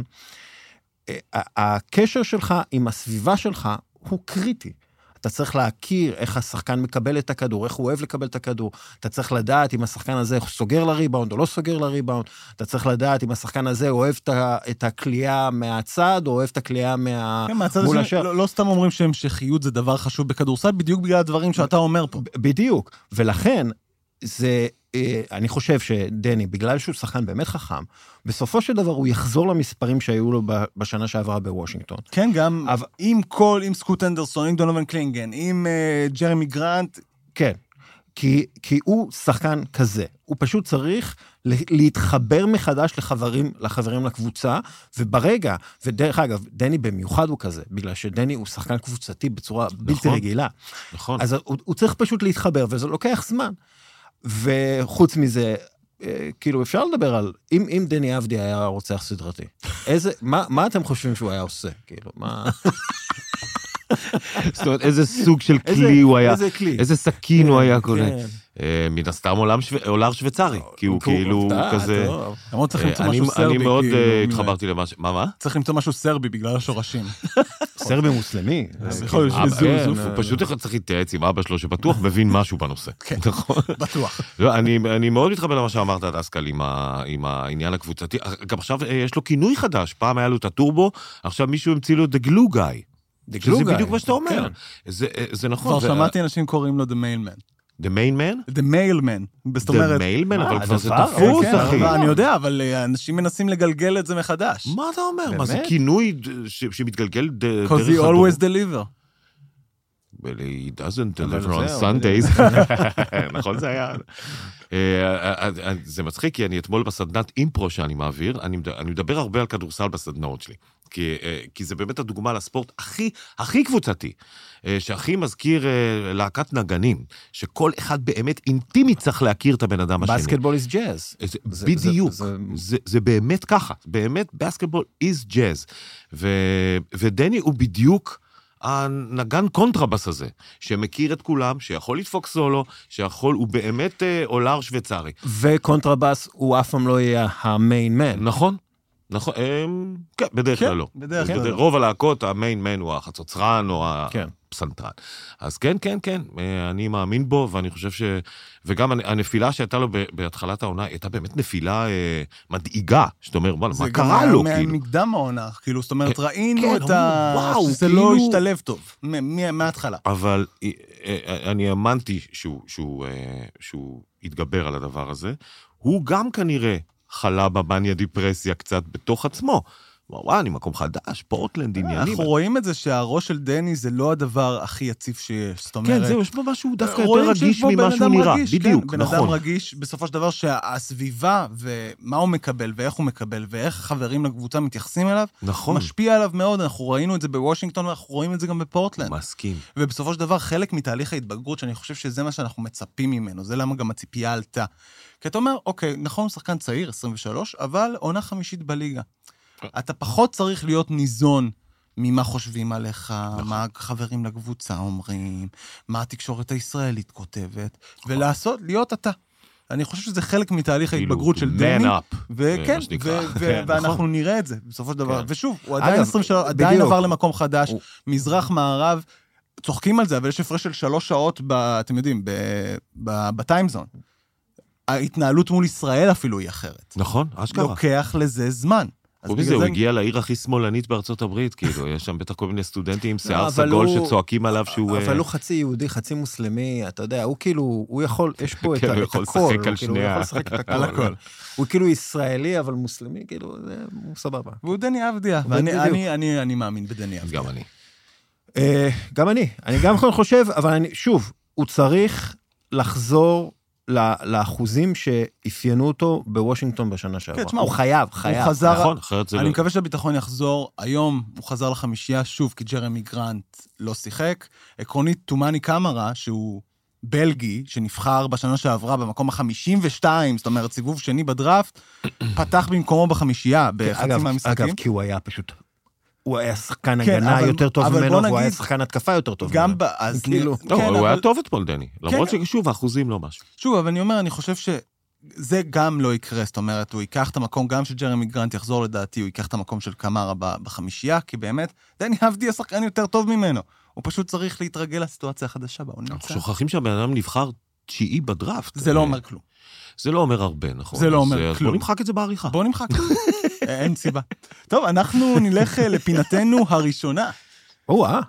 הקשר שלך עם הסביבה שלך הוא קריטי. אתה צריך להכיר איך השחקן מקבל את הכדור, איך הוא אוהב לקבל את הכדור. אתה צריך לדעת אם השחקן הזה סוגר לריבאונד או לא סוגר לריבאונד. אתה צריך לדעת אם השחקן הזה אוהב את הקליעה מהצד, או אוהב את הקליעה מה... כן, מהצד הזה, לא, לא סתם אומרים שהמשכיות זה דבר חשוב בכדורסל, בדיוק בגלל הדברים שאתה אומר פה. בדיוק. ולכן, זה, אני חושב שדני, בגלל שהוא שחקן באמת חכם, בסופו של דבר הוא יחזור למספרים שהיו לו בשנה שעברה בוושינגטון. כן, גם אבל... עם קול, עם סקוט אנדרסון, עם דונובין קלינגן, עם uh, ג'רמי גרנט. כן, כי, כי הוא שחקן כזה. הוא פשוט צריך להתחבר מחדש לחברים, לחברים לקבוצה, וברגע, ודרך אגב, דני במיוחד הוא כזה, בגלל שדני הוא שחקן קבוצתי בצורה נכון, בלתי רגילה. נכון. אז הוא, הוא צריך פשוט להתחבר, וזה לוקח זמן. וחוץ מזה, כאילו אפשר לדבר על, אם, אם דני אבדי היה רוצח סדרתי, איזה, מה, מה אתם חושבים שהוא היה עושה? כאילו, מה... זאת אומרת, איזה סוג של כלי הוא היה, איזה כלי? איזה סכין הוא היה קונה. מן הסתם עולר שוויצרי, כי הוא כאילו כזה... למרות צריך למצוא משהו סרבי. אני מאוד התחברתי למה... מה, מה? צריך למצוא משהו סרבי בגלל השורשים. סרבי מוסלמי? יכול להיות שזוף. הוא פשוט צריך להתייעץ עם אבא שלו שבטוח מבין משהו בנושא. כן, בטוח. אני מאוד מתחבר למה שאמרת, דסקל, עם העניין הקבוצתי. גם עכשיו יש לו כינוי חדש, פעם היה לו את הטורבו, עכשיו מישהו המציא לו The Glue Guy. זה בדיוק מה שאתה אומר. זה נכון. כבר שמעתי אנשים קוראים לו The Mailman. The main man? The mailman. The mailman, אבל כבר זה תפוס, אחי. אני יודע, אבל אנשים מנסים לגלגל את זה מחדש. מה אתה אומר? מה זה כינוי שמתגלגל דרך הדור? Because he always deliver. Well, he doesn't deliver on Sundays. נכון, זה היה... זה מצחיק, כי אני אתמול בסדנת אימפרו שאני מעביר, אני מדבר הרבה על כדורסל בסדנאות שלי. כי, כי זה באמת הדוגמה לספורט הכי, הכי קבוצתי, שהכי מזכיר להקת נגנים, שכל אחד באמת אינטימי צריך להכיר את הבן אדם השני. בסקטבול is jazz. בדיוק, זה, זה, זה, זה באמת ככה, באמת בסקטבול is jazz. ו, ודני הוא בדיוק הנגן קונטרבס הזה, שמכיר את כולם, שיכול לדפוק סולו, שיכול, הוא באמת עולר שוויצרי. וקונטרבס הוא אף פעם לא יהיה המיין מן. נכון. נכון, כן, בדרך כלל לא. בדרך כלל לא. רוב הלהקות, המיין מן הוא החצוצרן או הפסנתרן. אז כן, כן, כן, אני מאמין בו, ואני חושב ש... וגם הנפילה שהייתה לו בהתחלת העונה, הייתה באמת נפילה מדאיגה, שאתה אומר, מה קרה לו, כאילו? זה גם מקדם העונה, כאילו, זאת אומרת, ראינו את ה... שזה לא השתלב טוב, מההתחלה. אבל אני האמנתי שהוא יתגבר על הדבר הזה, הוא גם כנראה חלה בבניה דיפרסיה קצת בתוך עצמו, וואו, אני מקום חדש, פורטלנד, עניינים. אנחנו רואים את זה שהראש של דני זה לא הדבר הכי יציב שיש. זאת אומרת... כן, זהו, יש בו משהו דווקא יותר רגיש ממה שהוא נראה. בדיוק, בן נכון. אדם רגיש, בסופו של דבר שהסביבה ומה הוא מקבל ואיך הוא מקבל ואיך חברים לקבוצה מתייחסים אליו, נכון. משפיע עליו מאוד. אנחנו ראינו את זה בוושינגטון ואנחנו רואים את זה גם בפורטלנד. מסכים. ובסופו של דבר חלק מתהליך ההתבגרות, שאני חושב שזה מה שאנחנו מצפים ממנו, זה למה גם הציפייה עלתה. כי אתה אומר, אוקיי, נכון, שחקן צעיר, עשרים ושלוש, אבל עונה חמישית בליגה. אתה פחות צריך להיות ניזון ממה חושבים עליך, מה חברים לקבוצה אומרים, מה התקשורת הישראלית כותבת, ולעשות, להיות אתה. אני חושב שזה חלק מתהליך ההתבגרות של דני, וכן, ואנחנו נראה את זה בסופו של דבר. ושוב, הוא עדיין עשרים ושלוש, עדיין עבר למקום חדש, מזרח מערב, צוחקים על זה, אבל יש הפרש של שלוש שעות, אתם יודעים, בטיימזון. ההתנהלות מול ישראל אפילו היא אחרת. נכון, אשכרה. לוקח לזה זמן. חוץ מזה, הוא הגיע לעיר הכי שמאלנית בארצות הברית, כאילו, יש שם בטח כל מיני סטודנטים עם שיער סגול שצועקים עליו שהוא... אבל הוא חצי יהודי, חצי מוסלמי, אתה יודע, הוא כאילו, הוא יכול, יש פה את הכל. הוא יכול לשחק על שני ה... על הכל. הוא כאילו ישראלי, אבל מוסלמי, כאילו, הוא סבבה. והוא דני אבדיה, ואני מאמין בדני אבדיה. גם אני. גם אני. אני גם חושב, אבל שוב, הוא צריך לחזור לאחוזים שאפיינו אותו בוושינגטון בשנה שעברה. הוא חייב, חייב. נכון, אני מקווה שהביטחון יחזור. היום הוא חזר לחמישייה שוב, כי ג'רמי גרנט לא שיחק. עקרונית, טומני קמרה, שהוא בלגי, שנבחר בשנה שעברה במקום ה-חמישים ושתיים, זאת אומרת, סיבוב שני בדראפט, פתח במקומו בחמישייה, בחצי מהמשחקים. אגב, כי הוא היה פשוט... הוא היה שחקן הגנה יותר טוב ממנו, והוא היה שחקן התקפה יותר טוב ממנו. אז כאילו... הוא היה טוב אתמול, דני. למרות ששוב, האחוזים לא משהו. שוב, אבל אני אומר, אני חושב שזה גם לא יקרה. זאת אומרת, הוא ייקח את המקום, גם שג'רמי גרנט יחזור לדעתי, הוא ייקח את המקום של קמרה בחמישייה, כי באמת, דני אבדיה שחקן יותר טוב ממנו. הוא פשוט צריך להתרגל לסיטואציה החדשה בה. אנחנו שוכחים שהבן אדם נבחר תשיעי בדראפט. זה לא אומר כלום. זה לא אומר הרבה, נכון? זה לא אומר כלום. בוא נמחק את זה בעריכה. בוא נמחק. אין סיבה. טוב, אנחנו נלך לפינתנו הראשונה. או, אה.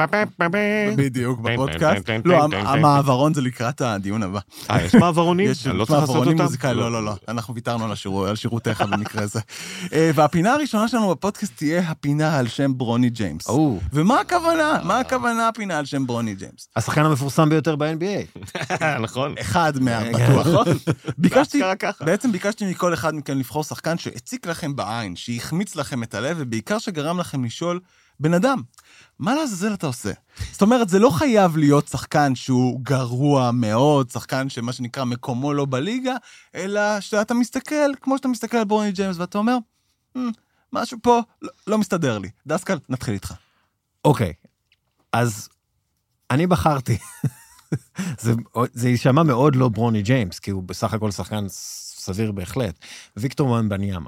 בדיוק, בפודקאסט. לא, המעברון זה לקראת הדיון הבא. אה, יש מעברונים? אני לא צריך לעשות אותם? לא, לא, לא. אנחנו ויתרנו על שירותיך במקרה הזה. והפינה הראשונה שלנו בפודקאסט תהיה הפינה על שם ברוני ג'יימס. ומה הכוונה? מה הכוונה הפינה על שם ברוני ג'יימס? השחקן המפורסם ביותר ב-אן בי איי. נכון. אחד מהבטוח. ביקשתי, בעצם ביקשתי מכל אחד מכם לבחור שחקן שהציק לכם בעין, שהחמיץ לכם את הלב, ובעיקר שגרם לכם לשאול, בן אדם, מה לעזאזל אתה עושה? זאת אומרת, זה לא חייב להיות שחקן שהוא גרוע מאוד, שחקן שמה שנקרא מקומו לא בליגה, אלא שאתה מסתכל, כמו שאתה מסתכל על ברוני ג'יימס, ואתה אומר, משהו פה לא, לא מסתדר לי. דסקל, נתחיל איתך. אוקיי, אז אני בחרתי, זה, זה יישמע מאוד לא ברוני ג'יימס, כי הוא בסך הכל שחקן סביר בהחלט, ויקטור וואמבניאמה.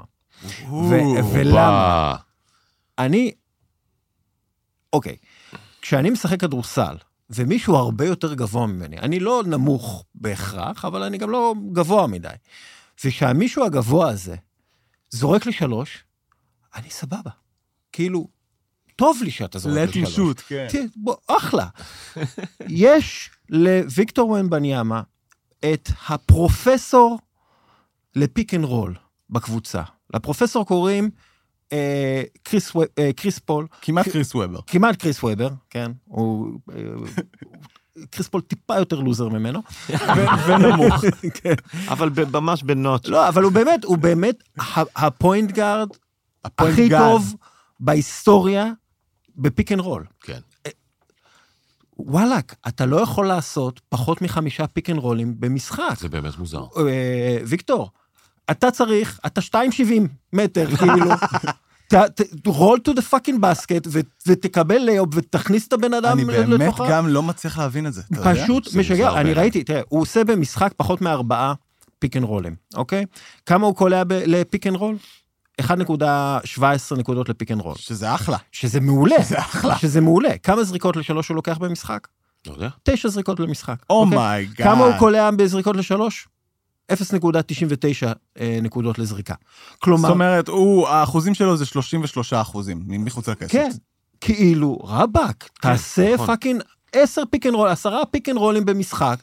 ולמה? אני... אוקיי, כשאני משחק כדורסל, ומישהו הרבה יותר גבוה ממני, אני לא נמוך בהכרח, אבל אני גם לא גבוה מדי. וכשהמישהו הגבוה הזה זורק לי שלוש, אני סבבה. כאילו, טוב לי שאתה זורק לי שלוש. לטישות, כן. תראה, בוא, אחלה. יש לוויקטור וואמבניאמה את הפרופסור לפיק אנד רול בקבוצה. לפרופסור קוראים... קריס, קריס פול. כמעט קריס וובר. כמעט קריס וובר, כן. הוא... קריס פול טיפה יותר לוזר ממנו. ונמוך. אבל ממש בנוט. לא, אבל הוא באמת, הוא באמת הפוינט גארד הכי טוב בהיסטוריה בפיק אנד רול. כן. וואלק, אתה לא יכול לעשות פחות מחמישה פיק אנד רולים במשחק. זה באמת מוזר. ויקטור, אתה צריך, אתה שתיים שבעים מטר, כאילו, roll to the fucking basket, ותקבל ליוב, ותכניס את הבן אדם לתוכה. אני באמת גם לא מצליח להבין את זה. פשוט משגע, אני ראיתי, תראה, הוא עושה במשחק פחות מארבעה פיק אנד רולים, אוקיי? כמה הוא קולע לפיק אנד רול? אחת נקודה שבע עשרה נקודות לפיק אנד רול. שזה אחלה. שזה מעולה. שזה אחלה. שזה מעולה. כמה זריקות לשלוש הוא לוקח במשחק? לא יודע. תשע זריקות למשחק. אומייגאד. כמה הוא קולע בזריקות לשלוש? אפס נקודה תשעים ותשע נקודות לזריקה. כלומר... זאת אומרת, הוא, האחוזים שלו זה שלושים ושלושה אחוזים, מחוץ לכסף. כן, כאילו, רבק, תעשה פאקינג עשר פיק אנד רול, עשרה פיק אנד רולים במשחק,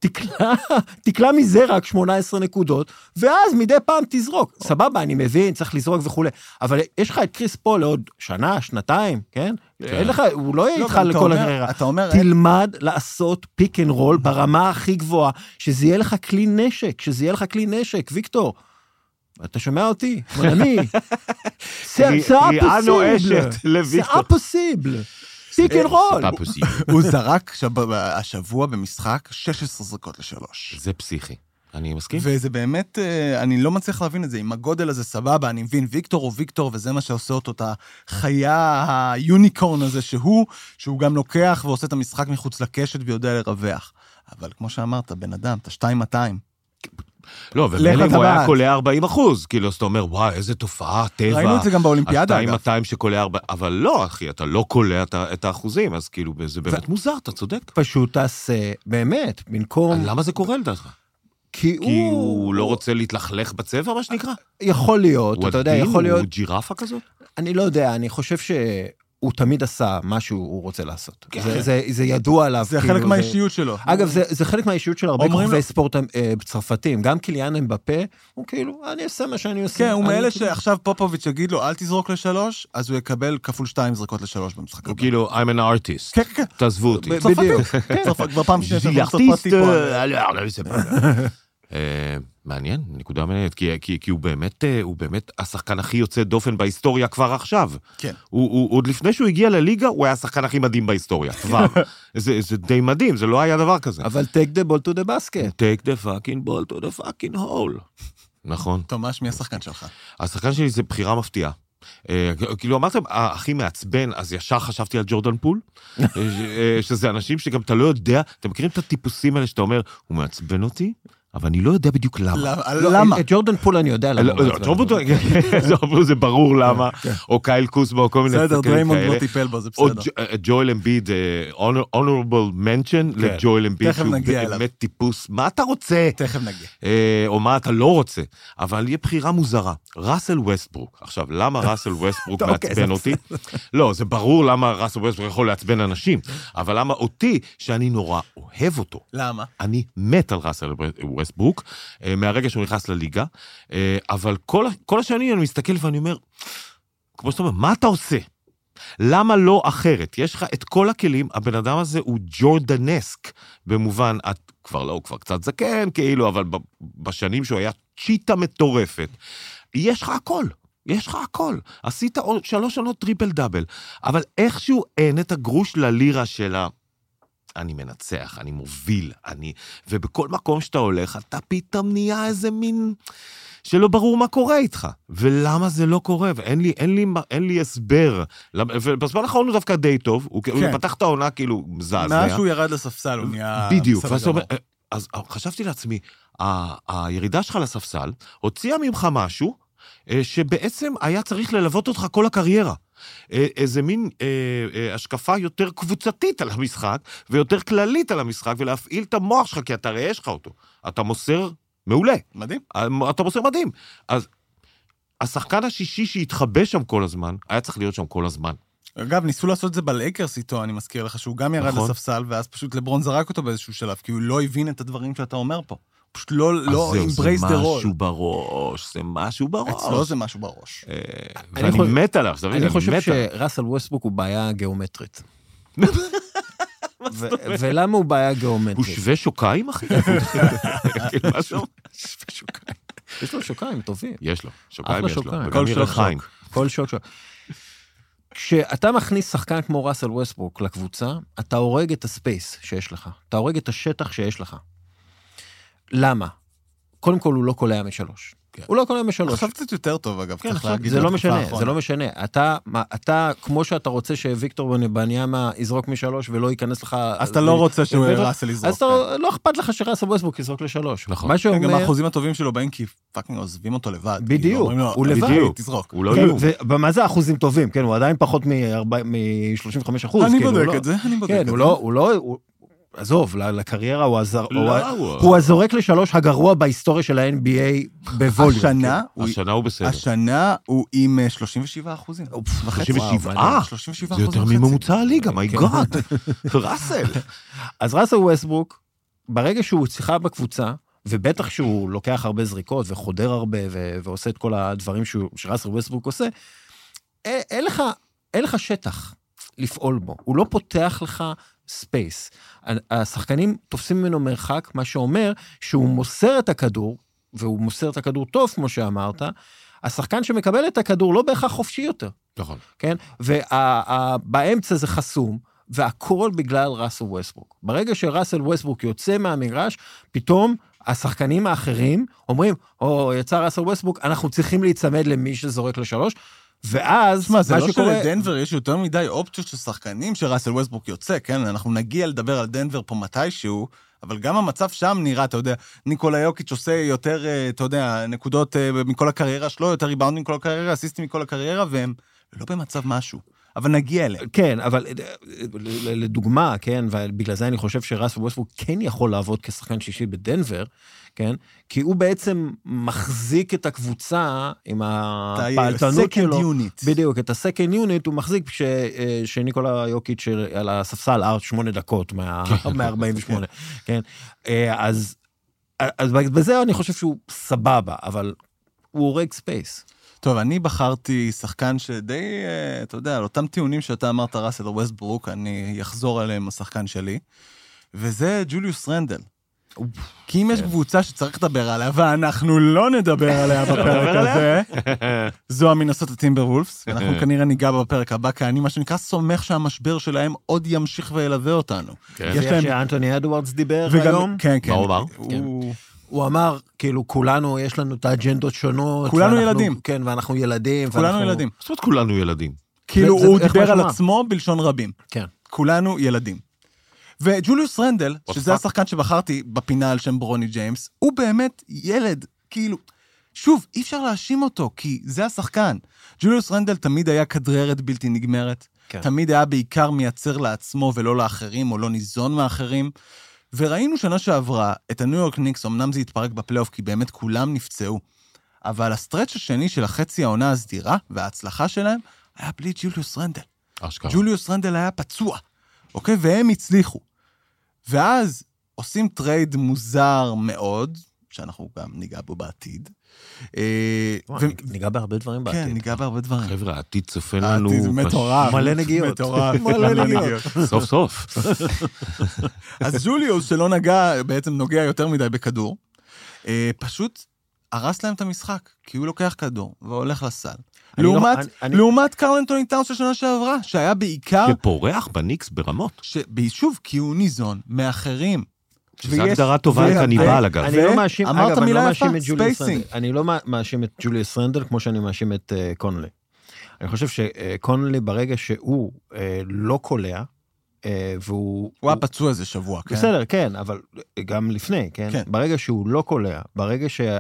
תקלה, תקלה מזה רק שמונה עשרה נקודות, ואז מדי פעם תזרוק. סבבה, אני מבין, צריך לזרוק וכו'. אבל יש לך את קריס פול לעוד שנה, שנתיים, כן? אין לך, הוא לא יהיה איתך לכל הקריירה. תלמד לעשות פיק אנד רול ברמה הכי גבוהה, שזה יהיה לך כלי נשק, שזה יהיה לך כלי נשק, ויקטור. אתה שומע אותי? אני. זה הפוסיבל. זה הפוסיבל. פיק אנד רול. הוא זרק השבוע במשחק שש עשרה זריקות לשלוש. זה פסיכי. אני מסכים. וזה באמת, אני לא מצליח להבין את זה. עם הגודל הזה סבבה, אני מבין ויקטור הוא ויקטור, וזה מה שעושה אותו, את החיה היוניקורן הזה שהוא, שהוא גם לוקח ועושה את המשחק מחוץ לקשת ויודע לרווח. אבל כמו שאמרת, בן אדם, אתה שתיים מאתיים. לא, ומילא הוא היה קולע ארבעים אחוז, כאילו, אז אתה אומר, וואי, איזה תופעה, טבע. ראינו את זה גם באולימפיאדה, אגב. מאתיים שקולע ארבעים, אבל לא, אחי, אתה לא קולע את האחוזים, אז כאילו, זה באמת מוזר, אתה צודק. פשוט תעשה, באמת, במקום... למה זה קורה לדעתך? כי הוא... כי הוא לא רוצה להתלכלך בצבע, מה שנקרא? יכול להיות, אתה יודע, יכול להיות... הוא ג'ירפה כזאת? אני לא יודע, אני חושב ש... הוא תמיד עשה מה שהוא רוצה לעשות. זה, זה, זה ידוע עליו. זה חלק מהאישיות שלו. אגב, זה, זה חלק מהאישיות של הרבה כוכבי ספורט צרפתים. גם קיליאן אמבפה, הוא כאילו, אני אעשה מה שאני עושה. כן, הוא מאלה שעכשיו פופוביץ' יגיד לו, אל תזרוק לשלוש, אז הוא יקבל כפול שתיים זריקות לשלוש במשחק. הוא כאילו, I'm an artist. כן, כן. תעזבו אותי. בדיוק. כבר פעם שנייה. מעניין, נקודה מעניינת, כי, כי, כי הוא באמת, הוא באמת השחקן הכי יוצא דופן בהיסטוריה כבר עכשיו. כן. הוא, הוא, עוד לפני שהוא הגיע לליגה, הוא היה השחקן הכי מדהים בהיסטוריה, כבר. זה, זה די מדהים, זה לא היה דבר כזה. אבל take the ball to the basket. take the fucking ball to the fucking hole. נכון. תומש, מי השחקן שלך? השחקן שלי זה בחירה מפתיעה. כאילו אמרתם, הכי מעצבן, אז ישר חשבתי על ג'ורדן פול, שזה אנשים שגם אתה לא יודע, אתם מכירים את הטיפוסים האלה שאתה אומר, הוא מעצבן אותי? אבל אני לא יודע בדיוק למה. למה? את ג'ורדן פול אני יודע למה. ג'ורדן פול זה ברור למה, או קייל קוסמה, או כל מיני בסדר, דריימונד לא טיפל בו, זה בסדר. או ג'ואל אמביד, honorable mention לג'ואל אמביד, שהוא באמת טיפוס, מה אתה רוצה? תכף נגיע. או מה אתה לא רוצה, אבל יהיה בחירה מוזרה. ראסל ווסטברוק. עכשיו, למה ראסל ווסטברוק מעצבן אותי? לא, זה ברור למה ראסל ווסטברוק יכול לעצבן אנשים, אבל למה אותי, שאני נורא אוהב אותו. למה? אני מת על ראסל ווסטברוק, מהרגע שהוא נכנס לליגה, אבל כל, כל השנים אני מסתכל ואני אומר, כמו שאתה אומר, מה אתה עושה? למה לא אחרת? יש לך את כל הכלים, הבן אדם הזה הוא ג'ורדנסק, במובן, את כבר לא, הוא כבר קצת זקן, כאילו, אבל בשנים שהוא היה צ'יטה מטורפת, יש לך הכל. יש לך הכל. עשית שלוש שנות טריפל דאבל, אבל איכשהו אין את הגרוש ללירה שלה, אני מנצח, אני מוביל, אני... ובכל מקום שאתה הולך, אתה פתאום נהיה איזה מין... שלא ברור מה קורה איתך. ולמה זה לא קורה? ואין לי, אין לי, אין לי הסבר. ובזמן האחרון הוא דווקא די טוב, הוא, כן. הוא פתח את העונה כאילו מזעזע. מאז שהוא ירד לספסל, הוא נהיה... בדיוק. ואז אומר, אז חשבתי לעצמי, ה- הירידה שלך לספסל, הוציאה ממך משהו, שבעצם היה צריך ללוות אותך כל הקריירה. איזה מין אה, אה, השקפה יותר קבוצתית על המשחק, ויותר כללית על המשחק, ולהפעיל את המוח שלך, כי אתה ראה יש לך אותו. אתה מוסר מעולה. מדהים. אתה מוסר מדהים. אז השחקן השישי שהתחבא שם כל הזמן, היה צריך להיות שם כל הזמן. אגב, ניסו לעשות את זה בלייקרס איתו, אני מזכיר לך, שהוא גם ירד נכון. לספסל, ואז פשוט לברון זרק אותו באיזשהו שלב, כי הוא לא הבין את הדברים שאתה אומר פה. פשוט לא, לא, embrace the role. זה משהו בראש, זה משהו בראש. אצלו זה משהו בראש. ואני מת עליו. אני חושב שראסל ווסטברוק הוא בעיה גיאומטרית. ולמה הוא בעיה גיאומטרית? הוא שווה שוקיים, אחי? משהו? שווה שוקיים. יש לו שוקיים טובים. יש לו, שוקיים יש לו. כל שוק. כל שוק. כשאתה מכניס שחקן כמו ראסל ווסטברוק לקבוצה, אתה הורג את הספייס שיש לך. אתה הורג את השטח שיש לך. למה? קודם כל הוא לא קולע משלוש. הוא לא קולע משלוש. עכשיו קצת יותר טוב, אגב. זה לא משנה, זה לא משנה. אתה, כמו שאתה רוצה שוויקטור בניאמה יזרוק משלוש ולא ייכנס לך... אז אתה לא רוצה שראסל יזרוק. אז לא אכפת לך שראסל ווסטברוק יזרוק לשלוש. נכון. גם האחוזים הטובים שלו באים כי פאקינג עוזבים אותו לבד. בדיוק, הוא לבד. תזרוק. ומה זה אחוזים טובים? כן, הוא עדיין פחות מ-שלושים וחמישה אחוז. אני בודק את זה, אני בודק את זה. הוא לא... עזוב, לקריירה הוא הזורק לשלוש הגרוע בהיסטוריה של ה-אן בי איי בווליום. השנה השנה הוא בסדר. השנה הוא עם שלושים ושבעה אחוזים. שלושים ושבעה? זה יותר מממוצע הליגה, מי גאד. ראסל. אז ראסל ווסטברוק, ברגע שהוא צריכה בקבוצה, ובטח שהוא לוקח הרבה זריקות, וחודר הרבה, ו- ועושה את כל הדברים שראסל ווסטברוק עושה, אין לך, אין לך שטח לפעול בו. הוא לא פותח לך ספייס. השחקנים תופסים ממנו מרחק, מה שאומר שהוא מוסר את הכדור, והוא מוסר את הכדור טוב, כמו שאמרת, השחקן שמקבל את הכדור לא בהכרח חופשי יותר. נכון. כן? ובאמצע זה חסום, והכל בגלל ראסל ווסטברוק. ברגע שראסל ווסטברוק יוצא מהמגרש, פתאום השחקנים האחרים אומרים, או יצא ראסל ווסטברוק, אנחנו צריכים להיצמד למי שזורק לשלוש, ואז מה, זה מה לא שקורה... שלדנבר יש יותר מדי אופציות של שחקנים שראסל ווסטברוק יוצא, כן? אנחנו נגיע לדבר על דנבר פה מתישהו, אבל גם המצב שם נראה, אתה יודע, ניקולה יוקיץ' עושה יותר, אתה יודע, נקודות מכל הקריירה שלו, יותר ריבאונדים מכל הקריירה, אסיסטים מכל הקריירה, והם לא במצב משהו. אבל נגיע אליהם. כן, אבל לדוגמה, כן, ובגלל זה אני חושב שראסל ווסטברוק כן יכול לעבוד כשחקן שישי בדנבר, כן, כי הוא בעצם מחזיק את הקבוצה עם הפעלתנות שלו. בדיוק, את הסקנד יוניט הוא מחזיק שניקולה יוקיץ' על הספסל ארט שמונה דקות מה-ארבעים ושמונה, כן, אז בזה אני חושב שהוא סבבה, אבל הוא הורג ספייס. טוב, אני בחרתי שחקן שדי, אתה יודע, על אותם טיעונים שאתה אמרת, ראסל ווסטברוק, אני אחזור עליהם השחקן שלי, וזה ג'וליוס רנדל. כי אם יש קבוצה שצריך לדבר עליה, ואנחנו לא נדבר עליה בפרק הזה, זו המינסוטה טימברוולפס, ואנחנו כנראה ניגע בפרק הבא, כי אני מה שנקרא סומך שהמשבר שלהם עוד ימשיך וילווה אותנו. זה שאנטוני אדוארדס דיבר היום? כן, כן. מה הוא אמר? הוא אמר, כאילו, כולנו, יש לנו את האג'נדות שונות. כולנו ילדים. כן, ואנחנו ילדים. כולנו ילדים. זאת אומרת, כולנו ילדים. כאילו, הוא דיבר על עצמו בלשון רבים. כן. כולנו ילדים. וג'וליוס רנדל, שזה השחקן שבחרתי בפינה על שם ברוני ג'יימס, הוא באמת ילד, כאילו, שוב, אי אפשר להאשים אותו, כי זה השחקן. ג'וליוס רנדל תמיד היה כדררת בלתי נגמרת, תמיד היה בעיקר מייצר לעצמו ולא לאחרים, או לא ניזון מאחרים, וראינו שנה שעברה את הניו יורק ניקס, אמנם זה התפרק בפלייאוף, כי באמת כולם נפצעו, אבל הסטרץ' השני של החצי העונה הסדירה, וההצלחה שלהם, היה בלי ג'וליוס רנדל. אשכרה. ג'וליוס רנדל היה פצוע, אוקיי? והם הצליחו. ואז עושים טרייד מוזר מאוד, שאנחנו גם ניגע בו בעתיד. ניגע בהרבה דברים בעתיד. כן, ניגע בהרבה דברים. חבר'ה, העתיד צופן לנו... העתיד מטורף. מלא נגיעות. מלא נגיעות. סוף סוף. אז ג'וליוס, שלא נגע, בעצם נוגע יותר מדי בכדור, פשוט הרס להם את המשחק, כי הוא לוקח כדור והולך לסל. לעומת קרל אנתוני טאונס של שנה שעברה, שהיה בעיקר... שפורח בניקס ברמות. שוב, כי הוא ניזון מאחרים. שזו הגדרה טובה על קניבל, אגב. אני לא מאשים, אמרת אגב, אני מילה לא יפה, מאשים את ג'וליוס רנדל. ספייסינג. אני לא מאשים את ג'וליוס רנדל, כמו שאני מאשים את קונלי. אני חושב שקונלי, ברגע שהוא לא קולע, והוא... הוא היה פצוע איזה שבוע, כן? בסדר, כן, אבל גם לפני, כן? ברגע שהוא לא קולע, ברגע שה...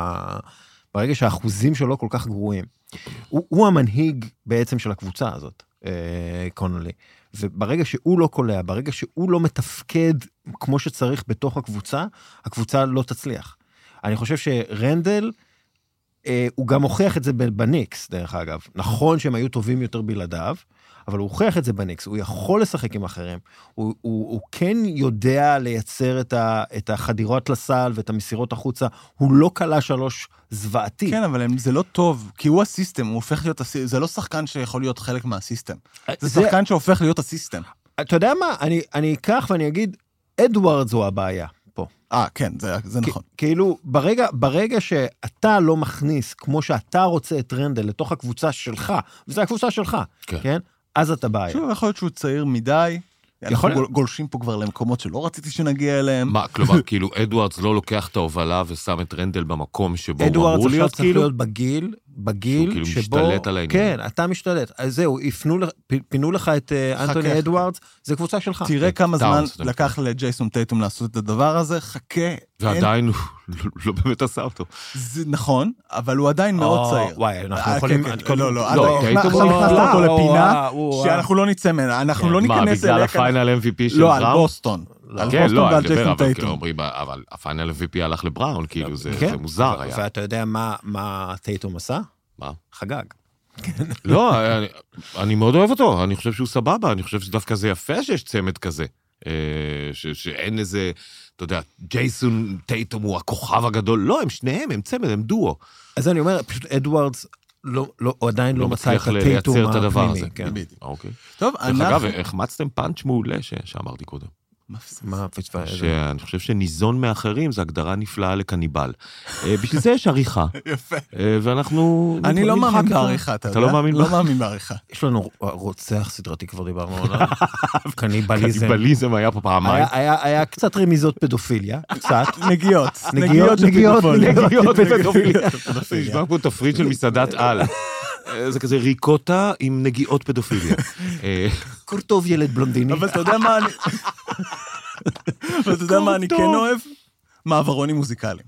ברגע שהאחוזים שלו כל כך גרועים, הוא, הוא המנהיג בעצם של הקבוצה הזאת, קונלי. וברגע שהוא לא קולע, ברגע שהוא לא מתפקד כמו שצריך בתוך הקבוצה, הקבוצה לא תצליח. אני חושב שרנדל, הוא גם הוכיח את זה בניקס, דרך אגב. נכון שהם היו טובים יותר בלעדיו, אבל הוא הוכיח את זה בניקס, הוא יכול לשחק עם אחרים, הוא, הוא, הוא כן יודע לייצר את, ה, את החדירות לסל ואת המסירות החוצה, הוא לא קלה שלוש זוועתי. כן, אבל הם, זה לא טוב, כי הוא הסיסטם, הוא הופך להיות, הסיסטם, זה לא שחקן שיכול להיות חלק מהסיסטם, זה, זה שחקן שהופך להיות הסיסטם. אתה יודע מה, אני, אני אקח ואני אגיד, אדוארד זו הבעיה פה. אה, כן, זה, זה נכון. כאילו, ברגע, ברגע שאתה לא מכניס, כמו שאתה רוצה את רנדל לתוך הקבוצה שלך, וזו הקבוצה שלך, כן? כן? אז אתה בעיה. שוב, יכול להיות שהוא צעיר מדי, אנחנו גולשים פה כבר למקומות שלא רציתי שנגיע אליהם. מה, כלומר, כאילו, אדוארדס לא לוקח את ההובלה ושם את רנדל במקום שבו הוא אמור להיות, כאילו? אדוארדס צריך להיות בגיל, בגיל שבו... משתלט על העניין. כן, אתה משתלט. אז זהו, פינו לך את אנטוני אדוארדס, זה קבוצה שלך. תראה כמה זמן לקח לג'ייסון טייטום לעשות את הדבר הזה, חכה. ועדיין הוא לא באמת עשה אותו. זה נכון, אבל הוא עדיין מאוד צעיר. וואי, אנחנו יכולים... לא, לא, לא. הכנסת אותו לפינה, שאנחנו לא נצא ממנה, אנחנו לא ניכנס אליה. מה, בגלל הפיינל אם וי פי של בראון? בראון? לא, על בוסטון. על כן, בוסטון לא, ועל אני מדבר, ג'ייסון אבל כאילו טייטום. אומרים, אבל הפיינל אם וי פי הלך לבראון, כאילו זה מוזר היה. ואתה יודע מה טייטום עשה? מה? חגג. לא, אני מאוד אוהב אותו, אני חושב שהוא סבבה, אני חושב שדווקא זה יפה שיש צמד כזה. שאין איזה, אתה יודע, ג'ייסון טייטום הוא הכוכב הגדול, לא, הם שניהם, הם צמד, הם דואו. אז אני אומר, פשוט אדוארדס, לא, לא, עדיין לא מצא את הטייטום לייצר את הדבר הזה. כן. אוקיי. טוב, דרך אגב, החמצתם פאנץ' מעולה שאמרתי קודם. מה פצפה? שאני חושב שניזון מאחרים זה הגדרה נפלאה לקניבל. בשביל זה יש עריכה. יפה. ואנחנו... אני לא מאמין בעריכה, אתה יודע? אתה לא מאמין? לא מאמין בעריכה. יש לנו רוצח סדרתי, כבר דיברנו עליו. קניבליזם. קניבליזם היה פה פעמיים. היה קצת רמיזות פדופיליה, קצת. נגיעות. נגיעות, נגיעות, נגיעות פדופיליה. נשמע פה תפריט של מסעדת על. זה כזה ריקוטה עם נגיעות פדופיליה. קורטוב ילד בלונדיני. אבל אתה יודע מה אני... אבל אתה יודע מה אני כן אוהב? מעברונים מוזיקליים.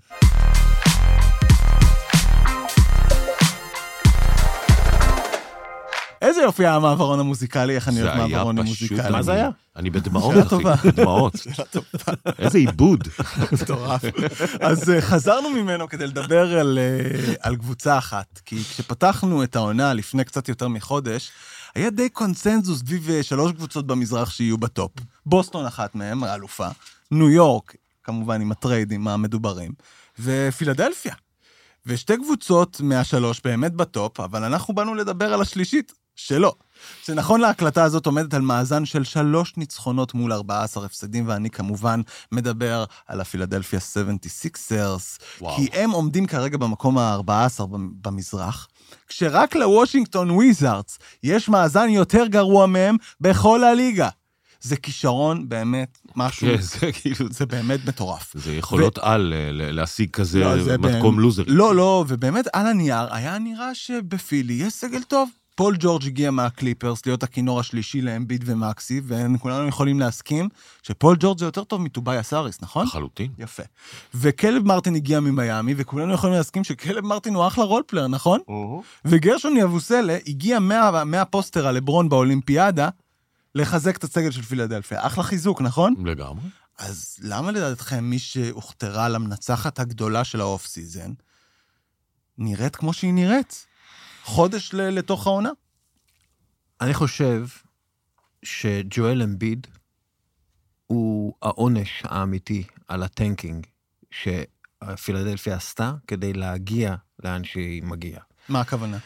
איזה יופי היה המעברון המוזיקלי, איך אני אוהב מעברון המוזיקלי. מה זה היה? אני בדמעות, אחי, בדמעות. איזה עיבוד. מטורף. אז חזרנו ממנו כדי לדבר על קבוצה אחת, כי כשפתחנו את העונה לפני קצת יותר מחודש, היה די קונסנזוס סביב שלוש קבוצות במזרח שיהיו בטופ. בוסטון אחת מהם, האלופה, ניו יורק, כמובן עם הטריידים המדוברים, ופילדלפיה. ושתי קבוצות מהשלוש באמת בטופ, אבל אנחנו באנו לדבר על השלישית שלא. שנכון להקלטה הזאת עומדת על מאזן של שלוש ניצחונות מול ארבעה עשר הפסדים, ואני כמובן מדבר על הפילדלפיה שבעים וסיקסרס, כי הם עומדים כרגע במקום ה-ארבע עשרה במזרח, כשרק לוושינגטון וויזארדס יש מאזן יותר גרוע מהם בכל הליגה. זה כישרון באמת משהו, זה כאילו... זה באמת מטורף. זה יכולות על להשיג כזה מתקום לוזר. לא, לא, ובאמת על הנייר היה נראה שבפילי יש סגל טוב. פול ג'ורג' הגיע מהקליפרס להיות הכינור השלישי לאמביד ומקסי, וכולנו יכולים להסכים שפול ג'ורג' זה יותר טוב מטובאי הסאריס, נכון? לחלוטין. יפה. וקלב מרטין הגיע ממיימי, וכולנו יכולים להסכים שקלב מרטין הוא אחלה רולפלר, נכון? וגרשון יבוסלה הגיע מה, מהפוסטר הלברון באולימפיאדה, לחזק את הסגל של פילדלפיה. אחלה חיזוק, נכון? לגמרי. אז למה לדעתכם מי שהוכתרה למנצחת הגדולה של האוף סיזן, נראית כמו שהיא נראית? חודש לתוך העונה? אני חושב שג'ואל אמביד הוא העונש האמיתי על הטנקינג שפילדלפיה עשתה כדי להגיע לאן שהיא מגיעה. מה הכוונה?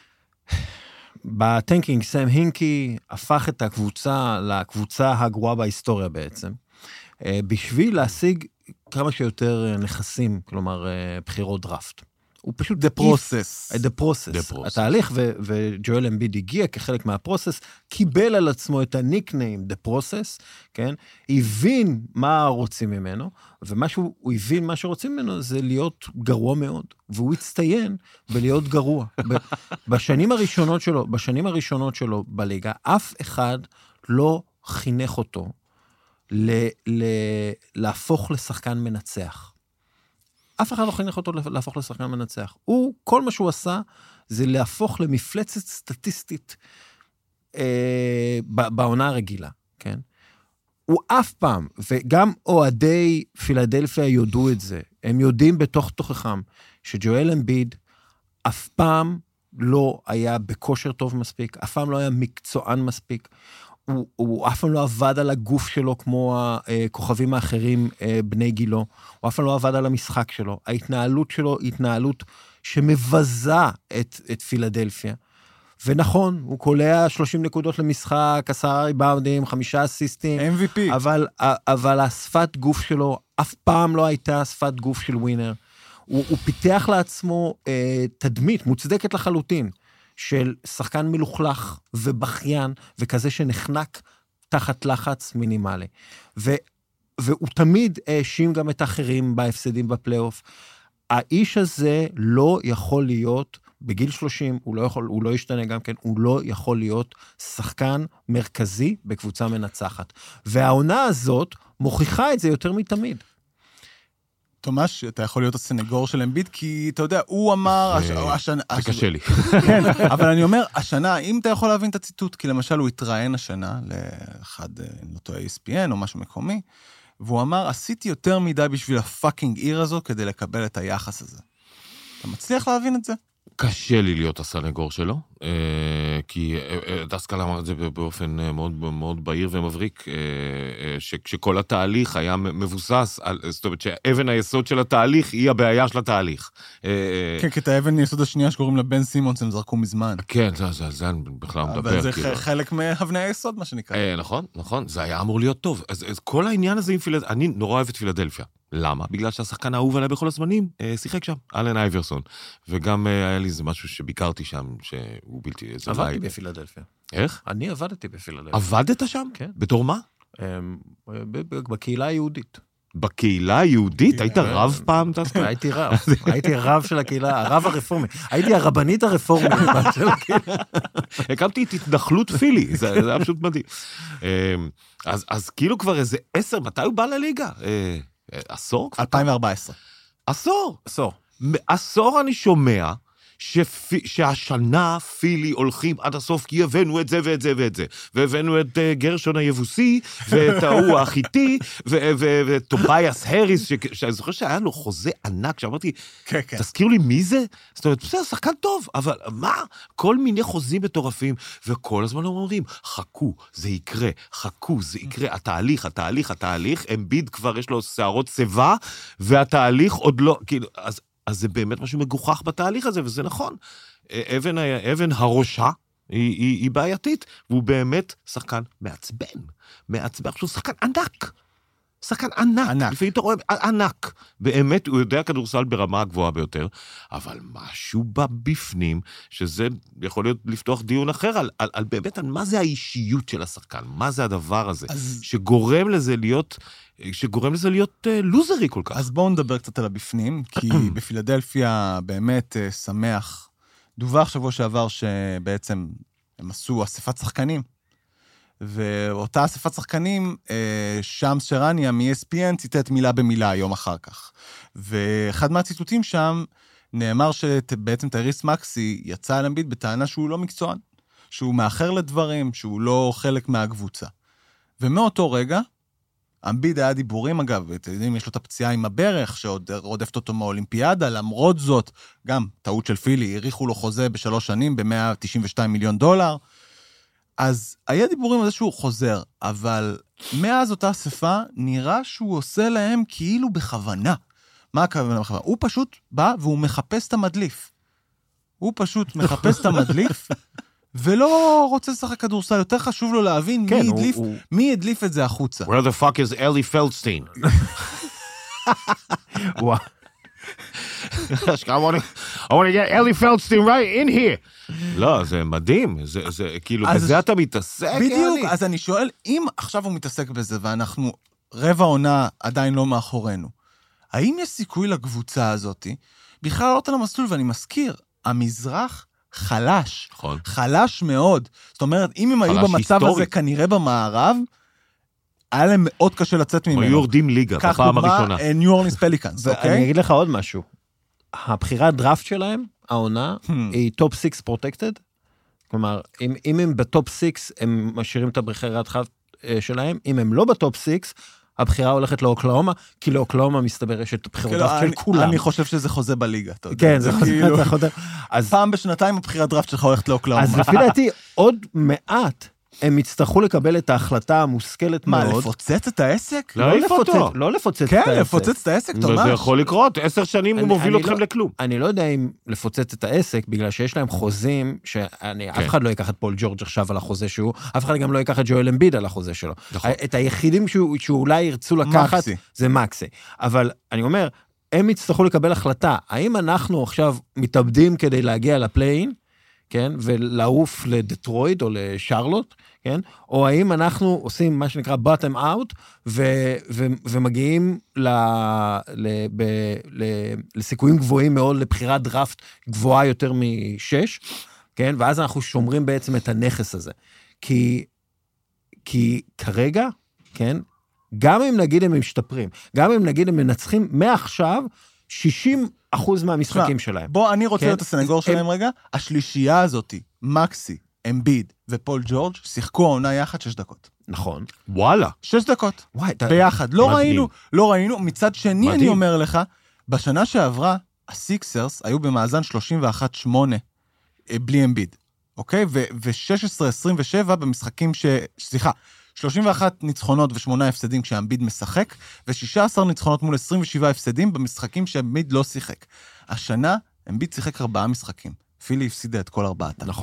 בטנקינג סם הינקי הפך את הקבוצה לקבוצה הגרועה בהיסטוריה בעצם, בשביל להשיג כמה שיותר נכסים, כלומר בחירות דראפט. הוא פשוט... The process. The process. התהליך, וג'ואל אמביד הגיע כחלק מהפרוסס, קיבל על עצמו את הניקניים, The process, כן? הבין מה רוצים ממנו, ומה שהוא הבין מה שרוצים ממנו, זה להיות גרוע מאוד. והוא הצטיין בלהיות גרוע. בשנים הראשונות שלו, בשנים הראשונות שלו בליגה, אף אחד לא חינך אותו ל- ל- להפוך לשחקן מנצח. אף אחד לא חינך אותו להפוך לשחקן מנצח. הוא, כל מה שהוא עשה, זה להפוך למפלצת סטטיסטית אה, בעונה הרגילה, כן? הוא אף פעם, וגם אוהדי פילדלפיה יודו את זה, הם יודעים בתוך תוכחם, שג'ואל אמביד אף פעם לא היה בכושר טוב מספיק, אף פעם לא היה מקצוען מספיק, הוא, הוא אף פעם לא עבד על הגוף שלו כמו הכוכבים האחרים בני גילו, הוא אף פעם לא עבד על המשחק שלו, ההתנהלות שלו היא התנהלות שמבזה את, את פילדלפיה, ונכון, הוא קולע שלושים נקודות למשחק, עשרה ריבאונדים, חמישה אסיסטים, אם וי פי. אבל, אבל השפת גוף שלו אף פעם לא הייתה שפת גוף של ווינר, הוא, הוא פיתח לעצמו אה, תדמית מוצדקת לחלוטין, של שחקן מלוכלך ובכיין, וכזה שנחנק תחת לחץ מינימלי. ו, והוא תמיד האשים גם את האחרים בהפסדים בפלייאוף. האיש הזה לא יכול להיות, בגיל שלושים, הוא לא יכול, הוא לא ישתנה גם כן, הוא לא יכול להיות שחקן מרכזי בקבוצה מנצחת. והעונה הזאת מוכיחה את זה יותר מתמיד. תומש, אתה יכול להיות הסנגור של אמביד, כי אתה יודע, הוא אמר... זה קשה לי. כן, אבל אני אומר, השנה, אם אתה יכול להבין את הציטוט, כי למשל הוא התראיין השנה, לאחד, לא טועה, E S P N או משהו מקומי, והוא אמר, עשיתי יותר מדי בשביל הפאקינג עיר הזו, כדי לקבל את היחס הזה. אתה מצליח להבין את זה? קשה לי להיות הסנגור שלו, כי דסקל אמר את זה באופן מאוד מאוד בהיר ומבריק, שכל התהליך היה מבוסס, זאת אומרת שאבן היסוד של התהליך היא הבעיה של התהליך. כן, כי את האבן היסוד השנייה שקוראים לה בן סימונס, הם זרקו מזמן. כן, זה אני בכלל מדבר. אבל זה חלק מאבני היסוד, מה שנקרא. נכון, נכון, זה היה אמור להיות טוב. אז כל העניין הזה עם פילדלפיה, אני נורא אוהב את פילדלפיה. למה? בגלל שהשחקן האהוב עליי בכל הזמנים, שיחק שם, אלן אייברסון. וגם היה לי איזה משהו שביקרתי שם, שהוא בלתי... עבדתי בפילדלפיה. איך? אני עבדתי בפילדלפיה. עבדת שם? כן. בתור מה? בקהילה היהודית. בקהילה היהודית? היית רב פעם? הייתי רב. הייתי רב של הקהילה, הרב הרפורמי. הייתי הרבנית הרפורמית של הקהילה. הקמתי את התנחלות פילי, זה היה פשוט מדהים. אז כאילו כבר איזה עשר, מתי הוא בא לליגה? עשור? אלפיים וארבע עשרה. עשור. עשור. עשור אני שומע שהשנה פילי הולכים עד הסוף, כי הבאנו את זה ואת זה ואת זה, והבאנו את גרשון היבוסי, ואת ההוא החיתי, וטובייס הריס, שאני זוכר שהיה לו חוזה ענק, שאמרתי, תזכירו לי מי זה? זאת אומרת, בסדר, שחקן טוב, אבל מה? כל מיני חוזים מטורפים, וכל הזמן אומרים, חכו, זה יקרה, חכו, זה יקרה, התהליך, התהליך, התהליך, אמביד כבר יש לו שערות צבא, והתהליך עוד לא, כאילו, אז... אז זה באמת משהו מגוחך בתהליך הזה, וזה נכון. אבן, אבן הראשה היא, היא, היא בעייתית, והוא באמת שחקן מעצבן. מעצבן, הוא שחקן ענק. שחקן ענק. ענק. לפעמים אתה רואה, ענק. באמת, הוא יודע כדורסל ברמה הגבוהה ביותר, אבל משהו בפנים, שזה יכול להיות לפתוח דיון אחר, על, על, על באמת, על מה זה האישיות של השחקן, מה זה הדבר הזה, אז... שגורם לזה להיות... שגורם לזה להיות uh, לוזרי כל כך. אז בואו נדבר קצת על הבפנים, כי בפילדלפיה באמת uh, שמח. דווח שבוע שעבר שבעצם הם עשו אספת שחקנים, ואותה אספת שחקנים, uh, שמס שרניה מ-E S P N ציטט מילה במילה יום אחר כך. ואחד מהציטוטים שם נאמר שבעצם טייריס מקסי יצא על אמביד בטענה שהוא לא מקצוען, שהוא מאחר לדברים, שהוא לא חלק מהקבוצה. ומאותו רגע, אמביד היה דיבורים, אגב, אתם יודעים, יש לו את הפציעה עם הברך, שעוד רודפת אותו מהאולימפיאדה, למרות זאת, גם טעות של פילי, העריכו לו חוזה בשלוש שנים, ב-מאה תשעים ושתיים מיליון דולר, אז היה דיבורים על זה שהוא חוזר, אבל מאז אותה אספה, נראה שהוא עושה להם כאילו בכוונה. מה הכוונה בכוונה? הוא פשוט בא והוא מחפש את המדליף. הוא פשוט מחפש את המדליף, ולא רוצה לשחק כדורסל, יותר חשוב לו להבין מי הדליף, מי הדליף את זה החוצה. Where the fuck is אלי פלדסטיין? I want to get אלי פלדסטיין right in here. לא, זה מדהים, זה כאילו, בזה אתה מתעסק? בדיוק, אז אני שואל, אם עכשיו הוא מתעסק בזה, ואנחנו רבע עונה עדיין לא מאחורינו, האם יש סיכוי לקבוצה הזאת, בכלל לא אותה למסלול, ואני מזכיר, המזרח חלש, נכון. חלש מאוד. זאת אומרת, אם הם היו במצב היסטורי. הזה כנראה במערב, היה להם מאוד קשה לצאת ממנו. היו יורדים ליגה, בפעם הראשונה. כך דוגמה, ניו אורלינס פליקאנס, אוקיי? אני אגיד לך עוד משהו. הבחירת דראפט שלהם, העונה, היא טופ סיקס פרוטקטד. כלומר, אם, אם הם בטופ סיקס, הם משאירים את הבחירת דראפט שלהם. אם הם לא בטופ סיקס, הבחירה הולכת לאוקלאומה, כי לאוקלאומה מסתבר יש את הבחירות דראפט של כולם. אני חושב שזה חוזה בליגה, אתה יודע. כן, זה חוזה. אז פעם בשנתיים הבחירת דראפט שלך הולכת לאוקלאומה. אז לפי דעתי, עוד מעט הם יצטרכו לקבל את ההחלטה המושכלת מאוד. מה, לפוצץ את העסק? לא לפוצץ, לא לפוצץ את העסק. כן, לפוצץ את העסק, תומש. זה יכול לקרות, עשר שנים הוא מוביל אתכם לכלום. אני לא יודע אם לפוצץ את העסק, בגלל שיש להם חוזים, שאף אחד לא ייקח את פול ג'ורג' עכשיו על החוזה שהוא, אף אחד גם לא ייקח את ג'ואל אמביד על החוזה שלו. את היחידים שאולי ירצו לקחת, זה מקסי. אבל אני אומר, הם יצטרכו לקבל החלטה, האם אנחנו עכשיו מתאבדים כדי להגיע לפליין, כן, ולעוף לדטרויד או לשרלוט, כן, או האם אנחנו עושים מה שנקרא bottom out, ו- ו- ומגיעים ל- ל- ב- ל- לסיכויים גבוהים מאוד, לבחירת דראפט גבוהה יותר משש, כן, ואז אנחנו שומרים בעצם את הנכס הזה, כי, כי כרגע, כן, גם אם נגיד הם משתפרים, גם אם נגיד הם מנצחים מעכשיו, שישים אחוז מהמשחקים שלהם. בוא, אני רוצה להיות הסנגור שלהם רגע. השלישייה הזאת, מקסי, אמביד ופול ג'ורג' שיחקו העונה יחד שש דקות. נכון. וואלה. שש דקות. ביחד. לא ראינו, לא ראינו. מצד שני אני אומר לך, בשנה שעברה, הסיקסרס היו במאזן שלושים ואחת שמונה בלי אמביד, אוקיי? ו-שש עשרה עשרים ושבע במשחקים ש... סליחה, שלושים ואחת ניצחונות ושמונה הפסדים כשאמביד משחק, ו-שישה עשר ניצחונות מול עשרים ושבעה הפסדים במשחקים שאמביד לא שיחק. השנה, אמביד שיחק ארבעה משחקים. פילי הפסידה את כל ארבעתה. נכון.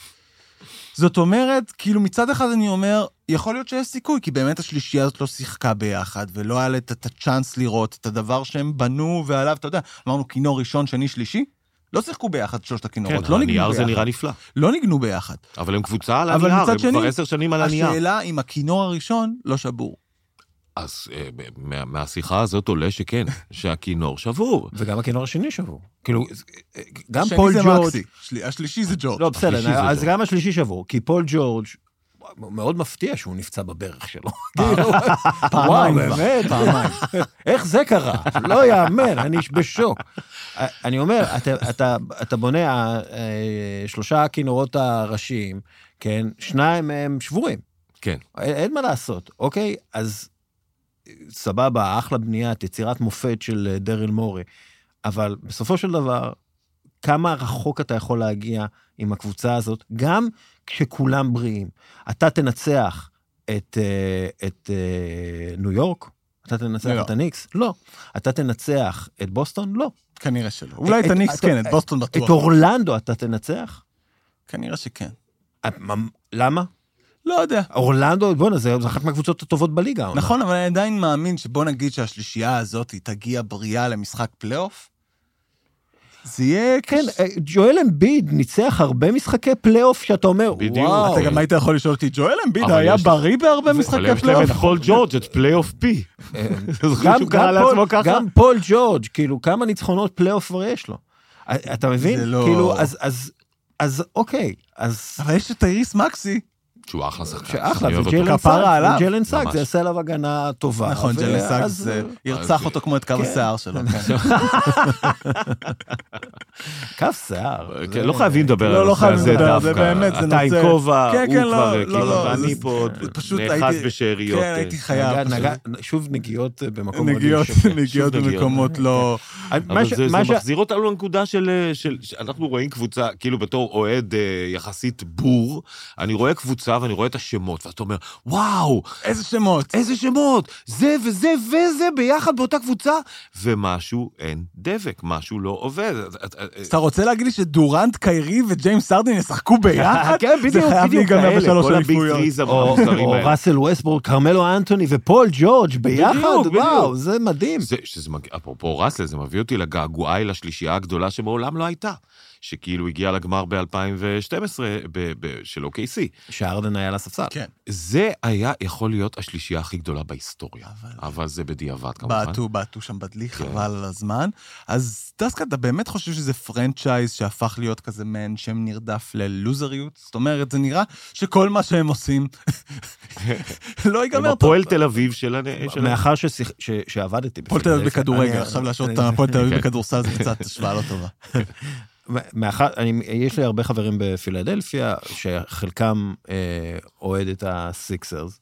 זאת אומרת, כאילו מצד אחד אני אומר, יכול להיות שיש סיכוי, כי באמת השלישייה הזאת לא שיחקה ביחד, ולא היה לה את הצ'אנס לראות את הדבר שהם בנו, ועליו, אתה יודע, אמרנו, כינור ראשון, שני, שלישי, לא שיחקו ביחד שלושת הכינורות, כן, לא ניגנו הנייר ביחד. זה נראה נפלא. לא ניגנו ביחד. אבל הם קבוצה על אבל הנייר, מצד הם שני, כבר עשר שנים על הנייר. השאלה אם הכינור הראשון לא שבור. אז אה, מה- מהשיחה הזאת עולה שכן, שהכינור שבור. וגם הכינור השני שבור. כאילו, גם השני פול זה ג'ורג'... מקסי, של- השלישי זה ג'ורג'. לא, השלישי בסדר, זה אז ג'ורג'. גם השלישי שבור, כי פול ג'ורג' מאוד מפתיע שהוא נפצע בברך שלו. כאילו, וואו, פעמיים כבר, באמת, פעמיים. איך זה קרה? לא יאמן, אני בשוק. אני אומר, אתה- אתה- אתה בונה אה, שלושה הכינורות הראשיים, כן, שניים הם שבורים. כן. אין אין מה לעשות, אוקיי? אז סבבה, אחלה בנייה, יצירת מופת של אה, דריל מורי, אבל בסופו של דבר, כמה רחוק אתה יכול להגיע עם הקבוצה הזאת, גם כשכולם בריאים. אתה תנצח את, אה, את אה, ניו יורק? אתה תנצח לא. את הניקס? לא. אתה תנצח את בוסטון? לא. כנראה שלא. אולי את את- הניקס את- כן, את בוסטון בטוח. את אורלנדו אתה תנצח? כנראה שכן. אה, מה- למה? לא יודע. אורלנדו, בוא'נה, זה אחת מהקבוצות הטובות בליגה. העונה. נכון, אבל אני עדיין מאמין שבוא נגיד שהשלישייה הזאת היא תגיע בריאה למשחק פלייאוף. זה יהיה... כן, אה, ג'ואל אמביד ניצח הרבה משחקי פלייאוף שאתה אומר, בדיוק. וואו. אתה גם היית יכול לשאול אותי, ג'ואל אמביד אבל היה יש- בריא בהרבה אבל משחקי יש להם פלייאוף? את פול ג'ורג', את פלייאוף פי. גם, שהוא קרא גם, לעצמו פול, ככה? גם פול ג'ורג', כאילו, כמה ניצחונות פלייאוף כבר יש לו? אתה מבין? זה לא- כאילו, אז, אז, אז אוקיי, אז... אבל יש את טייריס מקסי. שהוא אחלה שחקן. שאחלה, אני אוהב אותו. וג'לן כפרה סאגס, עליו. וג'לן סאגס, ממש. זה יעשה עליו הגנה טובה. נכון, ו- ג'לן אז- סאגס אה, ירצח אותו כמו את קו כן. השיער שלו. כן. כף שיער. כן, לא חייבים לדבר לא, על לא הנושא חייבים הזה לדבר, זה דווקא. באמת, זה אתה עם נושא- כובע, כן, הוא כן, לא, כבר, לא, כאילו, לא, ואני זה- פה פשוט נאחז הייתי- בשאריות. כן, הייתי חייב. נגע- פשוט. נגע- שוב נגיעות במקום מאוד נגיעות, שקט. נגיעות נגיעות. במקומות לא... מה אבל ש- זה, מה זה ש- מחזיר אותנו לנקודה של, של, שאנחנו רואים קבוצה, כאילו בתור אוהד אה, יחסית בור, אני רואה קבוצה ואני רואה את השמות, ואתה אומר, וואו, איזה שמות. איזה שמות, זה וזה וזה ביחד באותה קבוצה, ומשהו אין דבק, משהו לא עובד. אז אתה רוצה להגיד לי שדורנט, קיירי וג'יימס ארדן ישחקו ביחד? כן, בדיוק, זה חייב בדיוק להיגמר כאלה, בשלוש כל הביג אליפויות. טריז או המוזרים או האלה. ראסל ווסטבורג, קרמלו אנטוני ופול ג'ורג' ביחד, בדיוק, וואו, בדיוק. זה מדהים. זה, שזה מגיע, אפרופו ראסל, זה מביא אותי לגעגועי לשלישייה הגדולה שמעולם לא הייתה, שכאילו הגיעה לגמר ב-אלפיים ושתים עשרה ב- ב- של או קיי סי. שארדן היה לספסל. כן. זה היה יכול להיות השלישייה הכי גדולה בהיסטוריה, אבל- אבל זה בדיעבד כמובן. בעטו, בעטו שם בדלי, כן. חבל על הזמן. אז דסקה, אתה באמת חושב שזה פרנצ'ייז שהפך להיות כזה מעין שם נרדף ללוזריות? זאת אומרת, זה נראה שכל מה שהם עושים לא הם ייגמר טוב. הפועל תל אביב של... הנ- של- מאחר ששיח- ש- שעבדתי הפועל תל אביב בפילדלפיה, בכדורגל, אני- עכשיו להשעות את אני- הפועל תל אביב כן. בכדורסל זה קצת השוואה לא טובה. מאחר, אני, יש לי הרבה חברים בפילדלפיה, שחלקם אה, אוהד את הסיקסרס,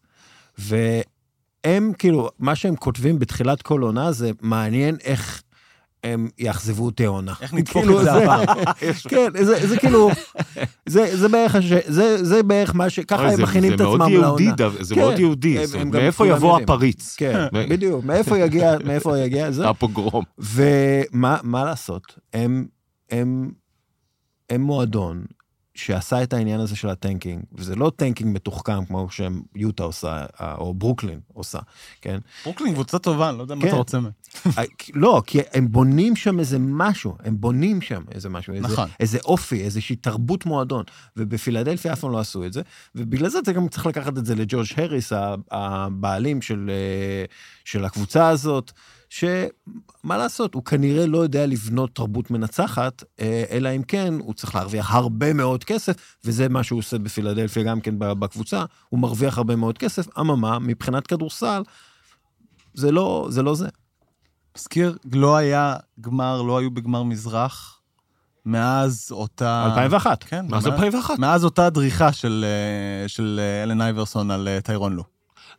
והם כאילו, מה שהם כותבים בתחילת כל עונה, זה מעניין איך הם יאכזבו אותי העונה. איך נדפוק כאילו, את זה הפעם. כן, זה, זה כאילו, זה, זה בערך, הש- זה, זה בערך מה ש... ככה אוי, הם זה- מכינים את זה מאוד עצמם יהודי, לעונה. דו- זה כן, מאוד יהודי, הם- זאת הם אומרת, גם מאיפה כולם יבוא יודעים. הפריץ? כן, מ- בדיוק, מאיפה יגיע, מאיפה יגיע זה? הפוגרום. ומה מה לעשות? הם, הם, הם מועדון שעשה את העניין הזה של הטנקינג, וזה לא טנקינג מתוחכם כמו שיוטה עושה, או ברוקלין עושה, כן? ברוקלין קבוצה טובה, אני לא יודע מה כן. אתה רוצה מהם. לא, כי הם בונים שם איזה משהו, הם בונים שם איזה משהו, איזה, נכון. איזה אופי, איזושהי תרבות מועדון, ובפילדלפיה אף פעם לא עשו את זה, ובגלל זה אתה גם צריך לקחת את זה לג'ורג' הריס, הבעלים של, של הקבוצה הזאת, שמה לעשות, הוא כנראה לא יודע לבנות תרבות מנצחת, אלא אם כן הוא צריך להרוויח הרבה מאוד כסף, וזה מה שהוא עושה בפילדלפיה גם כן בקבוצה, הוא מרוויח הרבה מאוד כסף, אממה, מבחינת כדורסל, זה לא זה. לא זה. מזכיר, לא היה גמר, לא היו בגמר מזרח, מאז אותה... אלפיים ואחת. כן, מה זה מאז- אלפיים ואחת? מאז אותה דריכה של, אה, של אה, אלן אייברסון על אה, טיירון לו.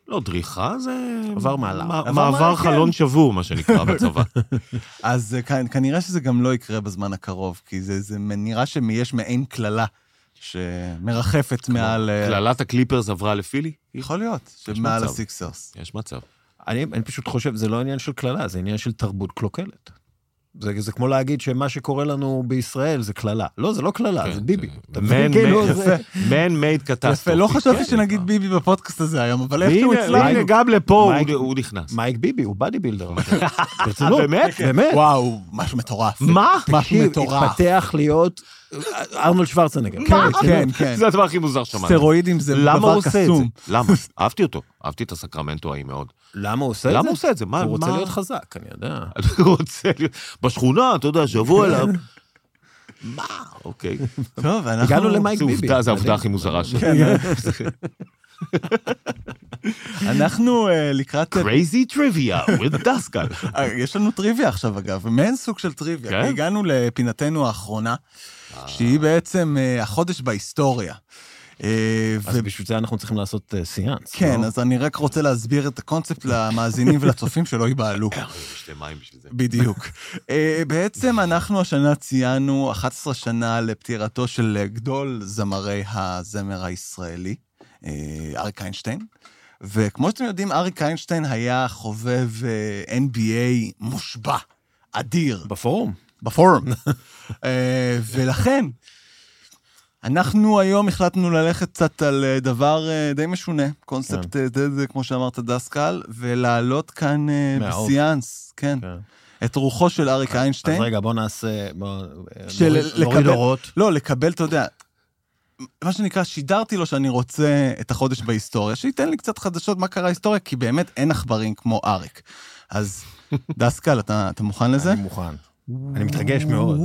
לא, דריכה זה... עבר מעלה. מעבר חלון שבור, מה שנקרא בצבא. אז כנראה שזה גם לא יקרה בזמן הקרוב, כי זה נראה שיש מעין כללה שמרחפת מעל... כללת הקליפרס עברה לפילי? יכול להיות, שמעל הסיקסרס. יש מצב. אני פשוט חושב, זה לא עניין של כללה, זה עניין של תרבות קלוקלת. זה, זה כמו להגיד שמה שקורה לנו בישראל זה כללה. לא, זה לא כללה, כן, זה ביבי. מן מייד קטסטרופי. יפה, לא חשבתי שנגיד ביבי בפודקאסט הזה היום, אבל איכשהו הצלחנו. גם לפה הוא נכנס. מייק ביבי, הוא בדי בילדר. באמת? באמת. וואו, משהו מטורף. מה? משהו מטורף. התפתח להיות ארנולד שוורצנגר. כן, כן, כן. זה הדבר הכי מוזר שמענו. סטרואידים זה דבר קסום. למה? אהבתי אותו. אהבתי את הסקרמנטו ההיא מאוד. למה הוא עושה את זה? למה הוא עושה את זה? הוא רוצה להיות חזק, אני יודע. הוא רוצה להיות... בשכונה, אתה יודע, שבוע אליו. מה? אוקיי. טוב, אנחנו... הגענו למייק ביבי. זה העובדה הכי מוזרה שלי. אנחנו לקראת... Crazy Trivia with דסקל. יש לנו טריוויה עכשיו, אגב, מעין סוג של טריוויה. הגענו לפינתנו האחרונה, שהיא בעצם החודש בהיסטוריה. אז בשביל זה אנחנו צריכים לעשות סיאנס. כן, אז אני רק רוצה להסביר את הקונספט למאזינים ולצופים שלא ייבעלו. שתי מים בשביל זה. בדיוק. בעצם אנחנו השנה ציינו אחת עשרה שנה לפטירתו של גדול זמרי הזמר הישראלי, אריק איינשטיין. וכמו שאתם יודעים, אריק איינשטיין היה חובב אן בי איי מושבע, אדיר. בפורום. בפורום. ולכן, אנחנו היום החלטנו ללכת קצת על דבר די משונה, קונספט, כמו שאמרת דסקל, ולעלות כאן בסיאנס, כן, את רוחו של אריק איינשטיין. אז רגע, בוא נעשה, נוריד אורות. לא, לקבל, אתה יודע, מה שנקרא, שידרתי לו שאני רוצה את החודש בהיסטוריה, שייתן לי קצת חדשות מה קרה היסטוריה, כי באמת אין עכברים כמו אריק. אז דסקל, אתה מוכן לזה? אני מוכן. אני מתרגש מאוד.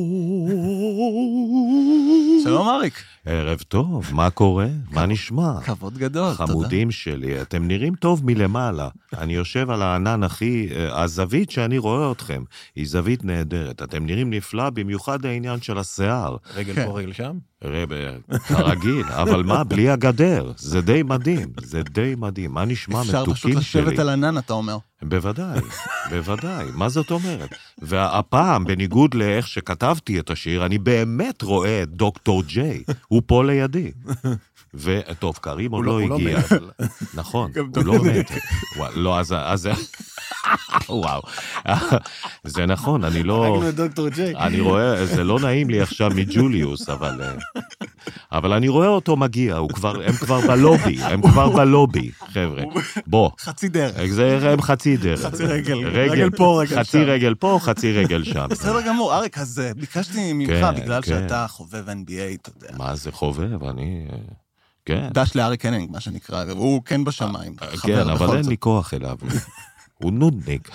שלום אריק. ערב טוב, מה קורה? מה נשמע? כבוד גדול, תודה. חמודים שלי, אתם נראים טוב מלמעלה. אני יושב על הענן הכי... הזווית שאני רואה אתכם, היא זווית נהדרת. אתם נראים נפלא, במיוחד העניין של השיער. רגל פה, רגל שם? כרגיל, אבל מה? בלי הגדר. זה די מדהים, זה די מדהים. מה נשמע מתוקים שלי? אפשר פשוט לשבת על ענן, אתה אומר. בוודאי, בוודאי. מה זאת אומרת? והפעם, בניגוד לאיך שכתבתי את השיר, אני באמת רואה את דוקטור ג'יי. הוא פה לידי. וטוב, קרים עוד לא הגיע. נכון, הוא לא מת. לא, אז... וואו. זה נכון, אני לא... אני רואה, זה לא נעים לי עכשיו מג'וליוס, אבל... אבל אני רואה אותו מגיע, הם כבר בלובי, הם כבר בלובי, חבר'ה. בוא. חצי דרך. הם חצי דרך. חצי רגל. רגל פה, רגל שם. חצי רגל פה, חצי רגל שם. בסדר גמור, אריק, אז ביקשתי ממך, בגלל שאתה חובב אן בי איי, אתה יודע. מה זה חובב? אני... כן. דש לאריק הנינג, מה שנקרא, הוא כן בשמיים. כן, אבל אין לי כוח אליו. הוא נודניק.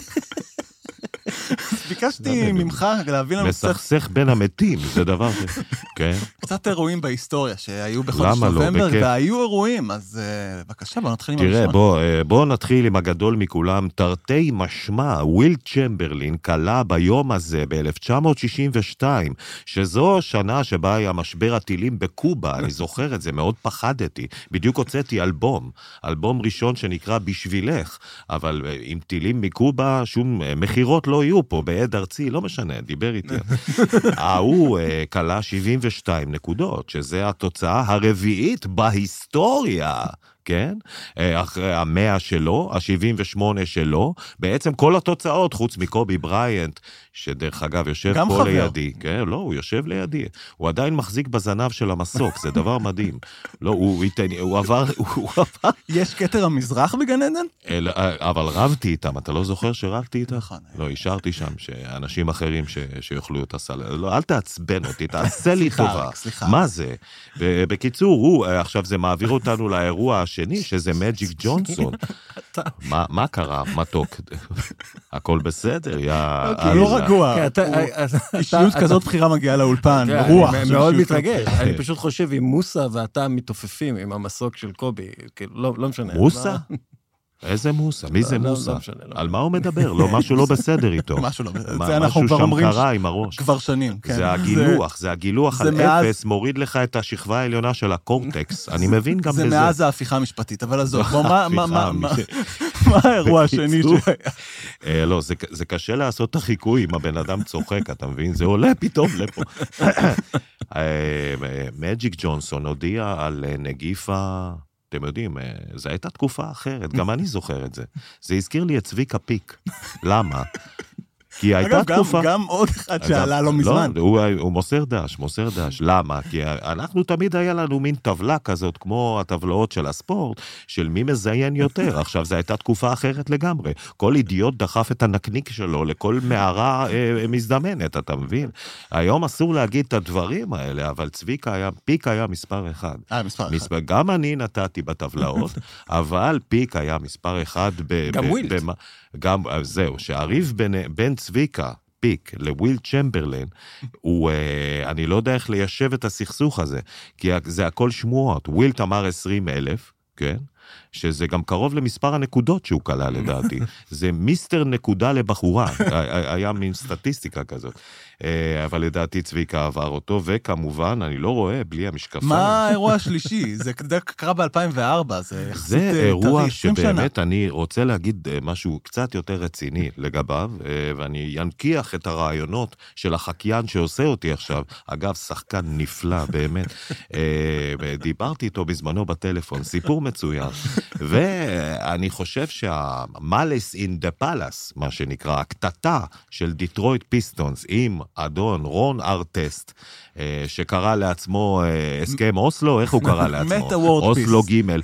ביקשתי ממך להביא לנו קצת... מסכסך בין המתים, זה דבר ש... כן. קצת אירועים בהיסטוריה שהיו בחודש נובמבר, והיו אירועים, אז בבקשה, בוא נתחיל עם הראשון. תראה, בוא נתחיל עם הגדול מכולם. תרתי משמע, וויל צ'מברלין קלה ביום הזה ב-אלף תשע מאות שישים ושתיים, שזו שנה שבה היה משבר הטילים בקובה, אני זוכר את זה, מאוד פחדתי. בדיוק הוצאתי אלבום, אלבום ראשון שנקרא בשבילך, אבל עם טילים מקובה, שום מחירות לא יהיו פה, בעד ארצי, לא משנה, דיבר איתי. הוא קלה שבעים ושתיים נקודות, שזה התוצאה הרביעית בהיסטוריה, כן? אחרי המאה שלו, ה-שבעים ושמונה שלו, בעצם כל התוצאות, חוץ מקובי בריינט, שדרך אגב יושב פה חבר. לידי, כן? לא, הוא יושב לידי. הוא עדיין מחזיק בזנב של המסוק, זה דבר מדהים. לא, הוא, הוא עבר, הוא עבר. יש כתר המזרח בגן עדן? אל, אבל רבתי איתם, אתה לא זוכר שרבתי איתם? נכון. לא, השארתי שם שאנשים אחרים ש, שיוכלו את הסל. לא, אל תעצבן אותי, תעשה לי טובה. סליחה. מה זה? בקיצור, הוא, עכשיו זה מעביר אותנו לאירוע השני, שזה מג'יק ג'ונסון. מה, מה קרה? מתוק. הכל בסדר, יא... לא רגוע. אישיות כזאת בחירה מגיעה לאולפן, רוח. מאוד מתרגש. אני פשוט חושב, אם מוסה ואתה מתעופפים עם המסוק של קובי, לא משנה. מוסה? איזה מוסה? מי זה לא, מוסה? לא משנה, לא. על מה הוא מדבר? לא, משהו לא בסדר איתו. משהו לא, מה- זה אנחנו משהו כבר שם אומרים קרה עם הראש. כבר שנים, כן. זה הגילוח, זה הגילוח זה על מאז- אפס, מוריד לך את השכבה העליונה של הקורטקס. אני מבין גם זה בזה. מאז ההפיכה המשפטית, אבל עזוב, בוא, מה- מה- מה- מה- ההפיכה מה האירוע השני בקיצור, שהיה? אה, לא, זה, זה קשה לעשות את החיקוי אם הבן אדם צוחק, אתה מבין? זה עולה פתאום לפה. מג'יק ג'ונסון הודיע על אה, נגיף ה... אתם יודעים, אה, זו הייתה תקופה אחרת, גם אני זוכר את זה. זה הזכיר לי את צביקה פיק. למה? כי הייתה אגב, גם- תקופה... גם עוד אחד שעלה לא מזמן. לא, הוא, הוא מוסר דש, מוסר דש. למה? כי אנחנו תמיד היה לנו מין טבלה כזאת, כמו הטבלאות של הספורט, של מי מזיין יותר. עכשיו, זו הייתה תקופה אחרת לגמרי. כל אידיוט דחף את הנקניק שלו לכל מערה אה, מזדמנת, אתה מבין? היום אסור להגיד את הדברים האלה, אבל צביקה היה, פיק היה מספר אחד. אה, מספר אחד. מספר, גם אני נתתי בטבלאות, אבל פיק היה מספר אחד ב... גם ב- ווילט. במה- גם, זהו, שהריב בין, בין צביקה, פיק, לוויל צ'מברלין, הוא, אה, אני לא יודע איך ליישב את הסכסוך הזה, כי זה הכל שמועות. ווילט אמר עשרים אלף, כן? שזה גם קרוב למספר הנקודות שהוא קלה לדעתי. זה מיסטר נקודה לבחורה, היה מין סטטיסטיקה כזאת. אבל לדעתי צביקה עבר אותו, וכמובן, אני לא רואה בלי המשקפיים. מה האירוע השלישי? זה קרה ב-אלפיים וארבע, זה יחסית זה טרי, אירוע עשרים שנה. שבאמת אני רוצה להגיד משהו קצת יותר רציני לגביו, ואני ינקיח את הרעיונות של החקיין שעושה אותי עכשיו. אגב, שחקן נפלא, באמת. דיברתי איתו בזמנו בטלפון, סיפור מצוין. ואני חושב שהמאלס אין דה פלאס, מה שנקרא, הקטטה של דיטרויט פיסטונס עם אדון רון ארטסט, שקרא לעצמו הסכם אוסלו, איך הוא קרא לעצמו? מטה וורד פיס. אוסלו גימל.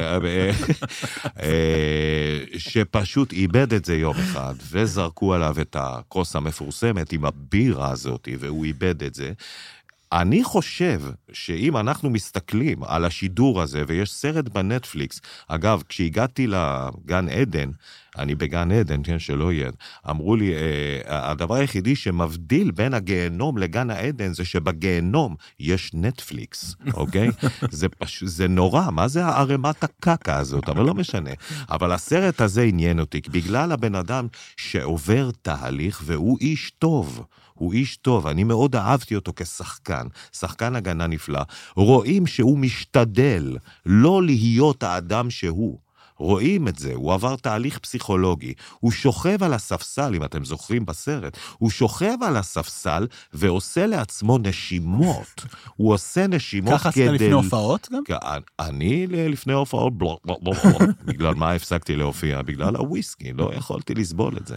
שפשוט איבד את זה יום אחד, וזרקו עליו את הכוס המפורסמת עם הבירה הזאת, והוא איבד את זה. אני חושב שאם אנחנו מסתכלים על השידור הזה, ויש סרט בנטפליקס, אגב, כשהגעתי לגן עדן, אני בגן עדן, כן, שלא יהיה, אמרו לי, אה, הדבר היחידי שמבדיל בין הגיהנום לגן העדן, זה שבגיהנום יש נטפליקס, אוקיי? זה פשוט, זה נורא, מה זה הערמת הקקה הזאת? אבל לא משנה. אבל הסרט הזה עניין אותי, בגלל הבן אדם שעובר תהליך, והוא איש טוב, הוא איש טוב, אני מאוד אהבתי אותו כשחקן, שחקן הגנה נפלא, רואים שהוא משתדל לא להיות האדם שהוא, רואים את זה, הוא עבר תהליך פסיכולוגי, הוא שוכב על הספסל, אם אתם זוכרים בסרט, הוא שוכב על הספסל ועושה לעצמו נשימות, הוא עושה נשימות ככה כדי... עשית לפני הופעות גם? אני לפני הופעות, בגלל מה הפסקתי להופיע? בגלל הוויסקי, לא יכולתי לסבול את זה.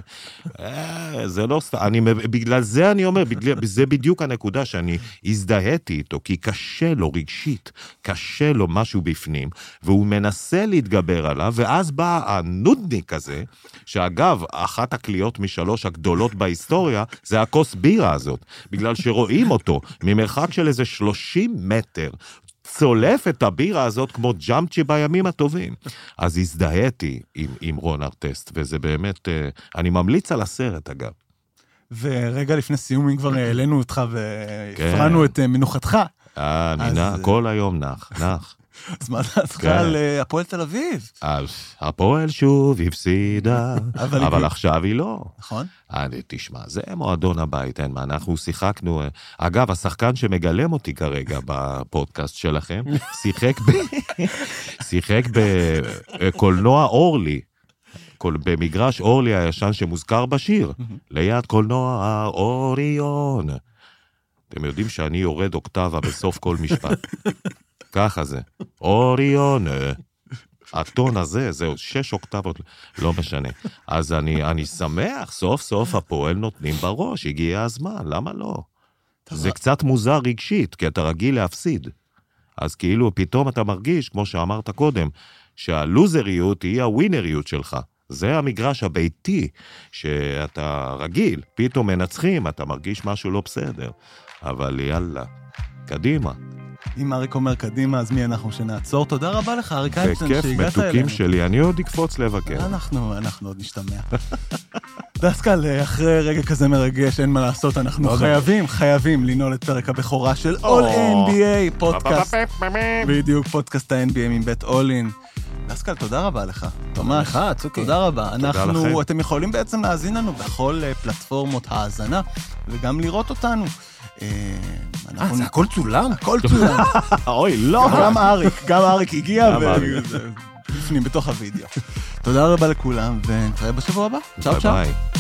זה לא סתם, בגלל זה אני אומר, זה בדיוק הנקודה שאני הזדהיתי איתו, כי קשה לו רגשית, קשה לו משהו בפנים, והוא מנסה להתגבר עליו, ואז בא הנודניק הזה, שאגב, אחת הקליות משלוש הגדולות בהיסטוריה, זה הכוס בירה הזאת, בגלל שרואים אותו ממרחק של איזה שלושים מטר, צולף את הבירה הזאת כמו ג'אמצ'י בימים הטובים. אז הזדהיתי עם, עם רון ארטסט, וזה באמת, אני ממליץ על הסרט אגב. ורגע לפני סיום, אם כבר העלינו אותך והפרענו את מנוחתך. אה, אני נח, כל היום נח, נח. אז מה דעתך על הפועל תל אביב? אז הפועל שוב הפסידה, אבל עכשיו היא לא. נכון. תשמע, זה מועדון הבית, אין מה, אנחנו שיחקנו, אגב, השחקן שמגלם אותי כרגע בפודקאסט שלכם, שיחק ב... שיחק בקולנוע אורלי, במגרש אורלי הישן שמוזכר בשיר, ליד קולנוע אוריון. אתם יודעים שאני יורד אוקטבה בסוף כל משפט. ככה זה. אוריון. הטון הזה, זהו, שש אוקטבות, לא משנה. אז אני, אני שמח, סוף סוף הפועל נותנים בראש, הגיע הזמן, למה לא? זה קצת מוזר רגשית, כי אתה רגיל להפסיד. אז כאילו פתאום אתה מרגיש, כמו שאמרת קודם, שהלוזריות היא הווינריות שלך. זה המגרש הביתי שאתה רגיל, פתאום מנצחים, אתה מרגיש משהו לא בסדר. אבל יאללה, קדימה. אם אריק אומר קדימה, אז מי אנחנו שנעצור? תודה רבה לך, אריק איינשטיין, שהגעת אלינו. בכיף, מתוקים שלי, אני עוד אקפוץ לבקר. אנחנו, אנחנו עוד נשתמע. דסקל, אחרי רגע כזה מרגש, אין מה לעשות, אנחנו חייבים, חייבים לנעול את פרק הבכורה של All N B A, פודקאסט, בדיוק, פודקאסט ה-N B A מבית אולין. דסקל, תודה רבה לך. תומש, לך, צוקי. תודה רבה. לכם. אנחנו, אתם יכולים בעצם להאזין לנו בכל אה, פלטפורמות האזנה, וגם לראות אותנו. אה, אה, זה הכל צולם? הכל צולם. אוי, לא. גם אריק, גם אריק הגיע, גם אריק. בפנים, בתוך הוידאו. תודה רבה לכולם, ונתראה בשבוע הבא. צ'או צ'או. ביי ביי.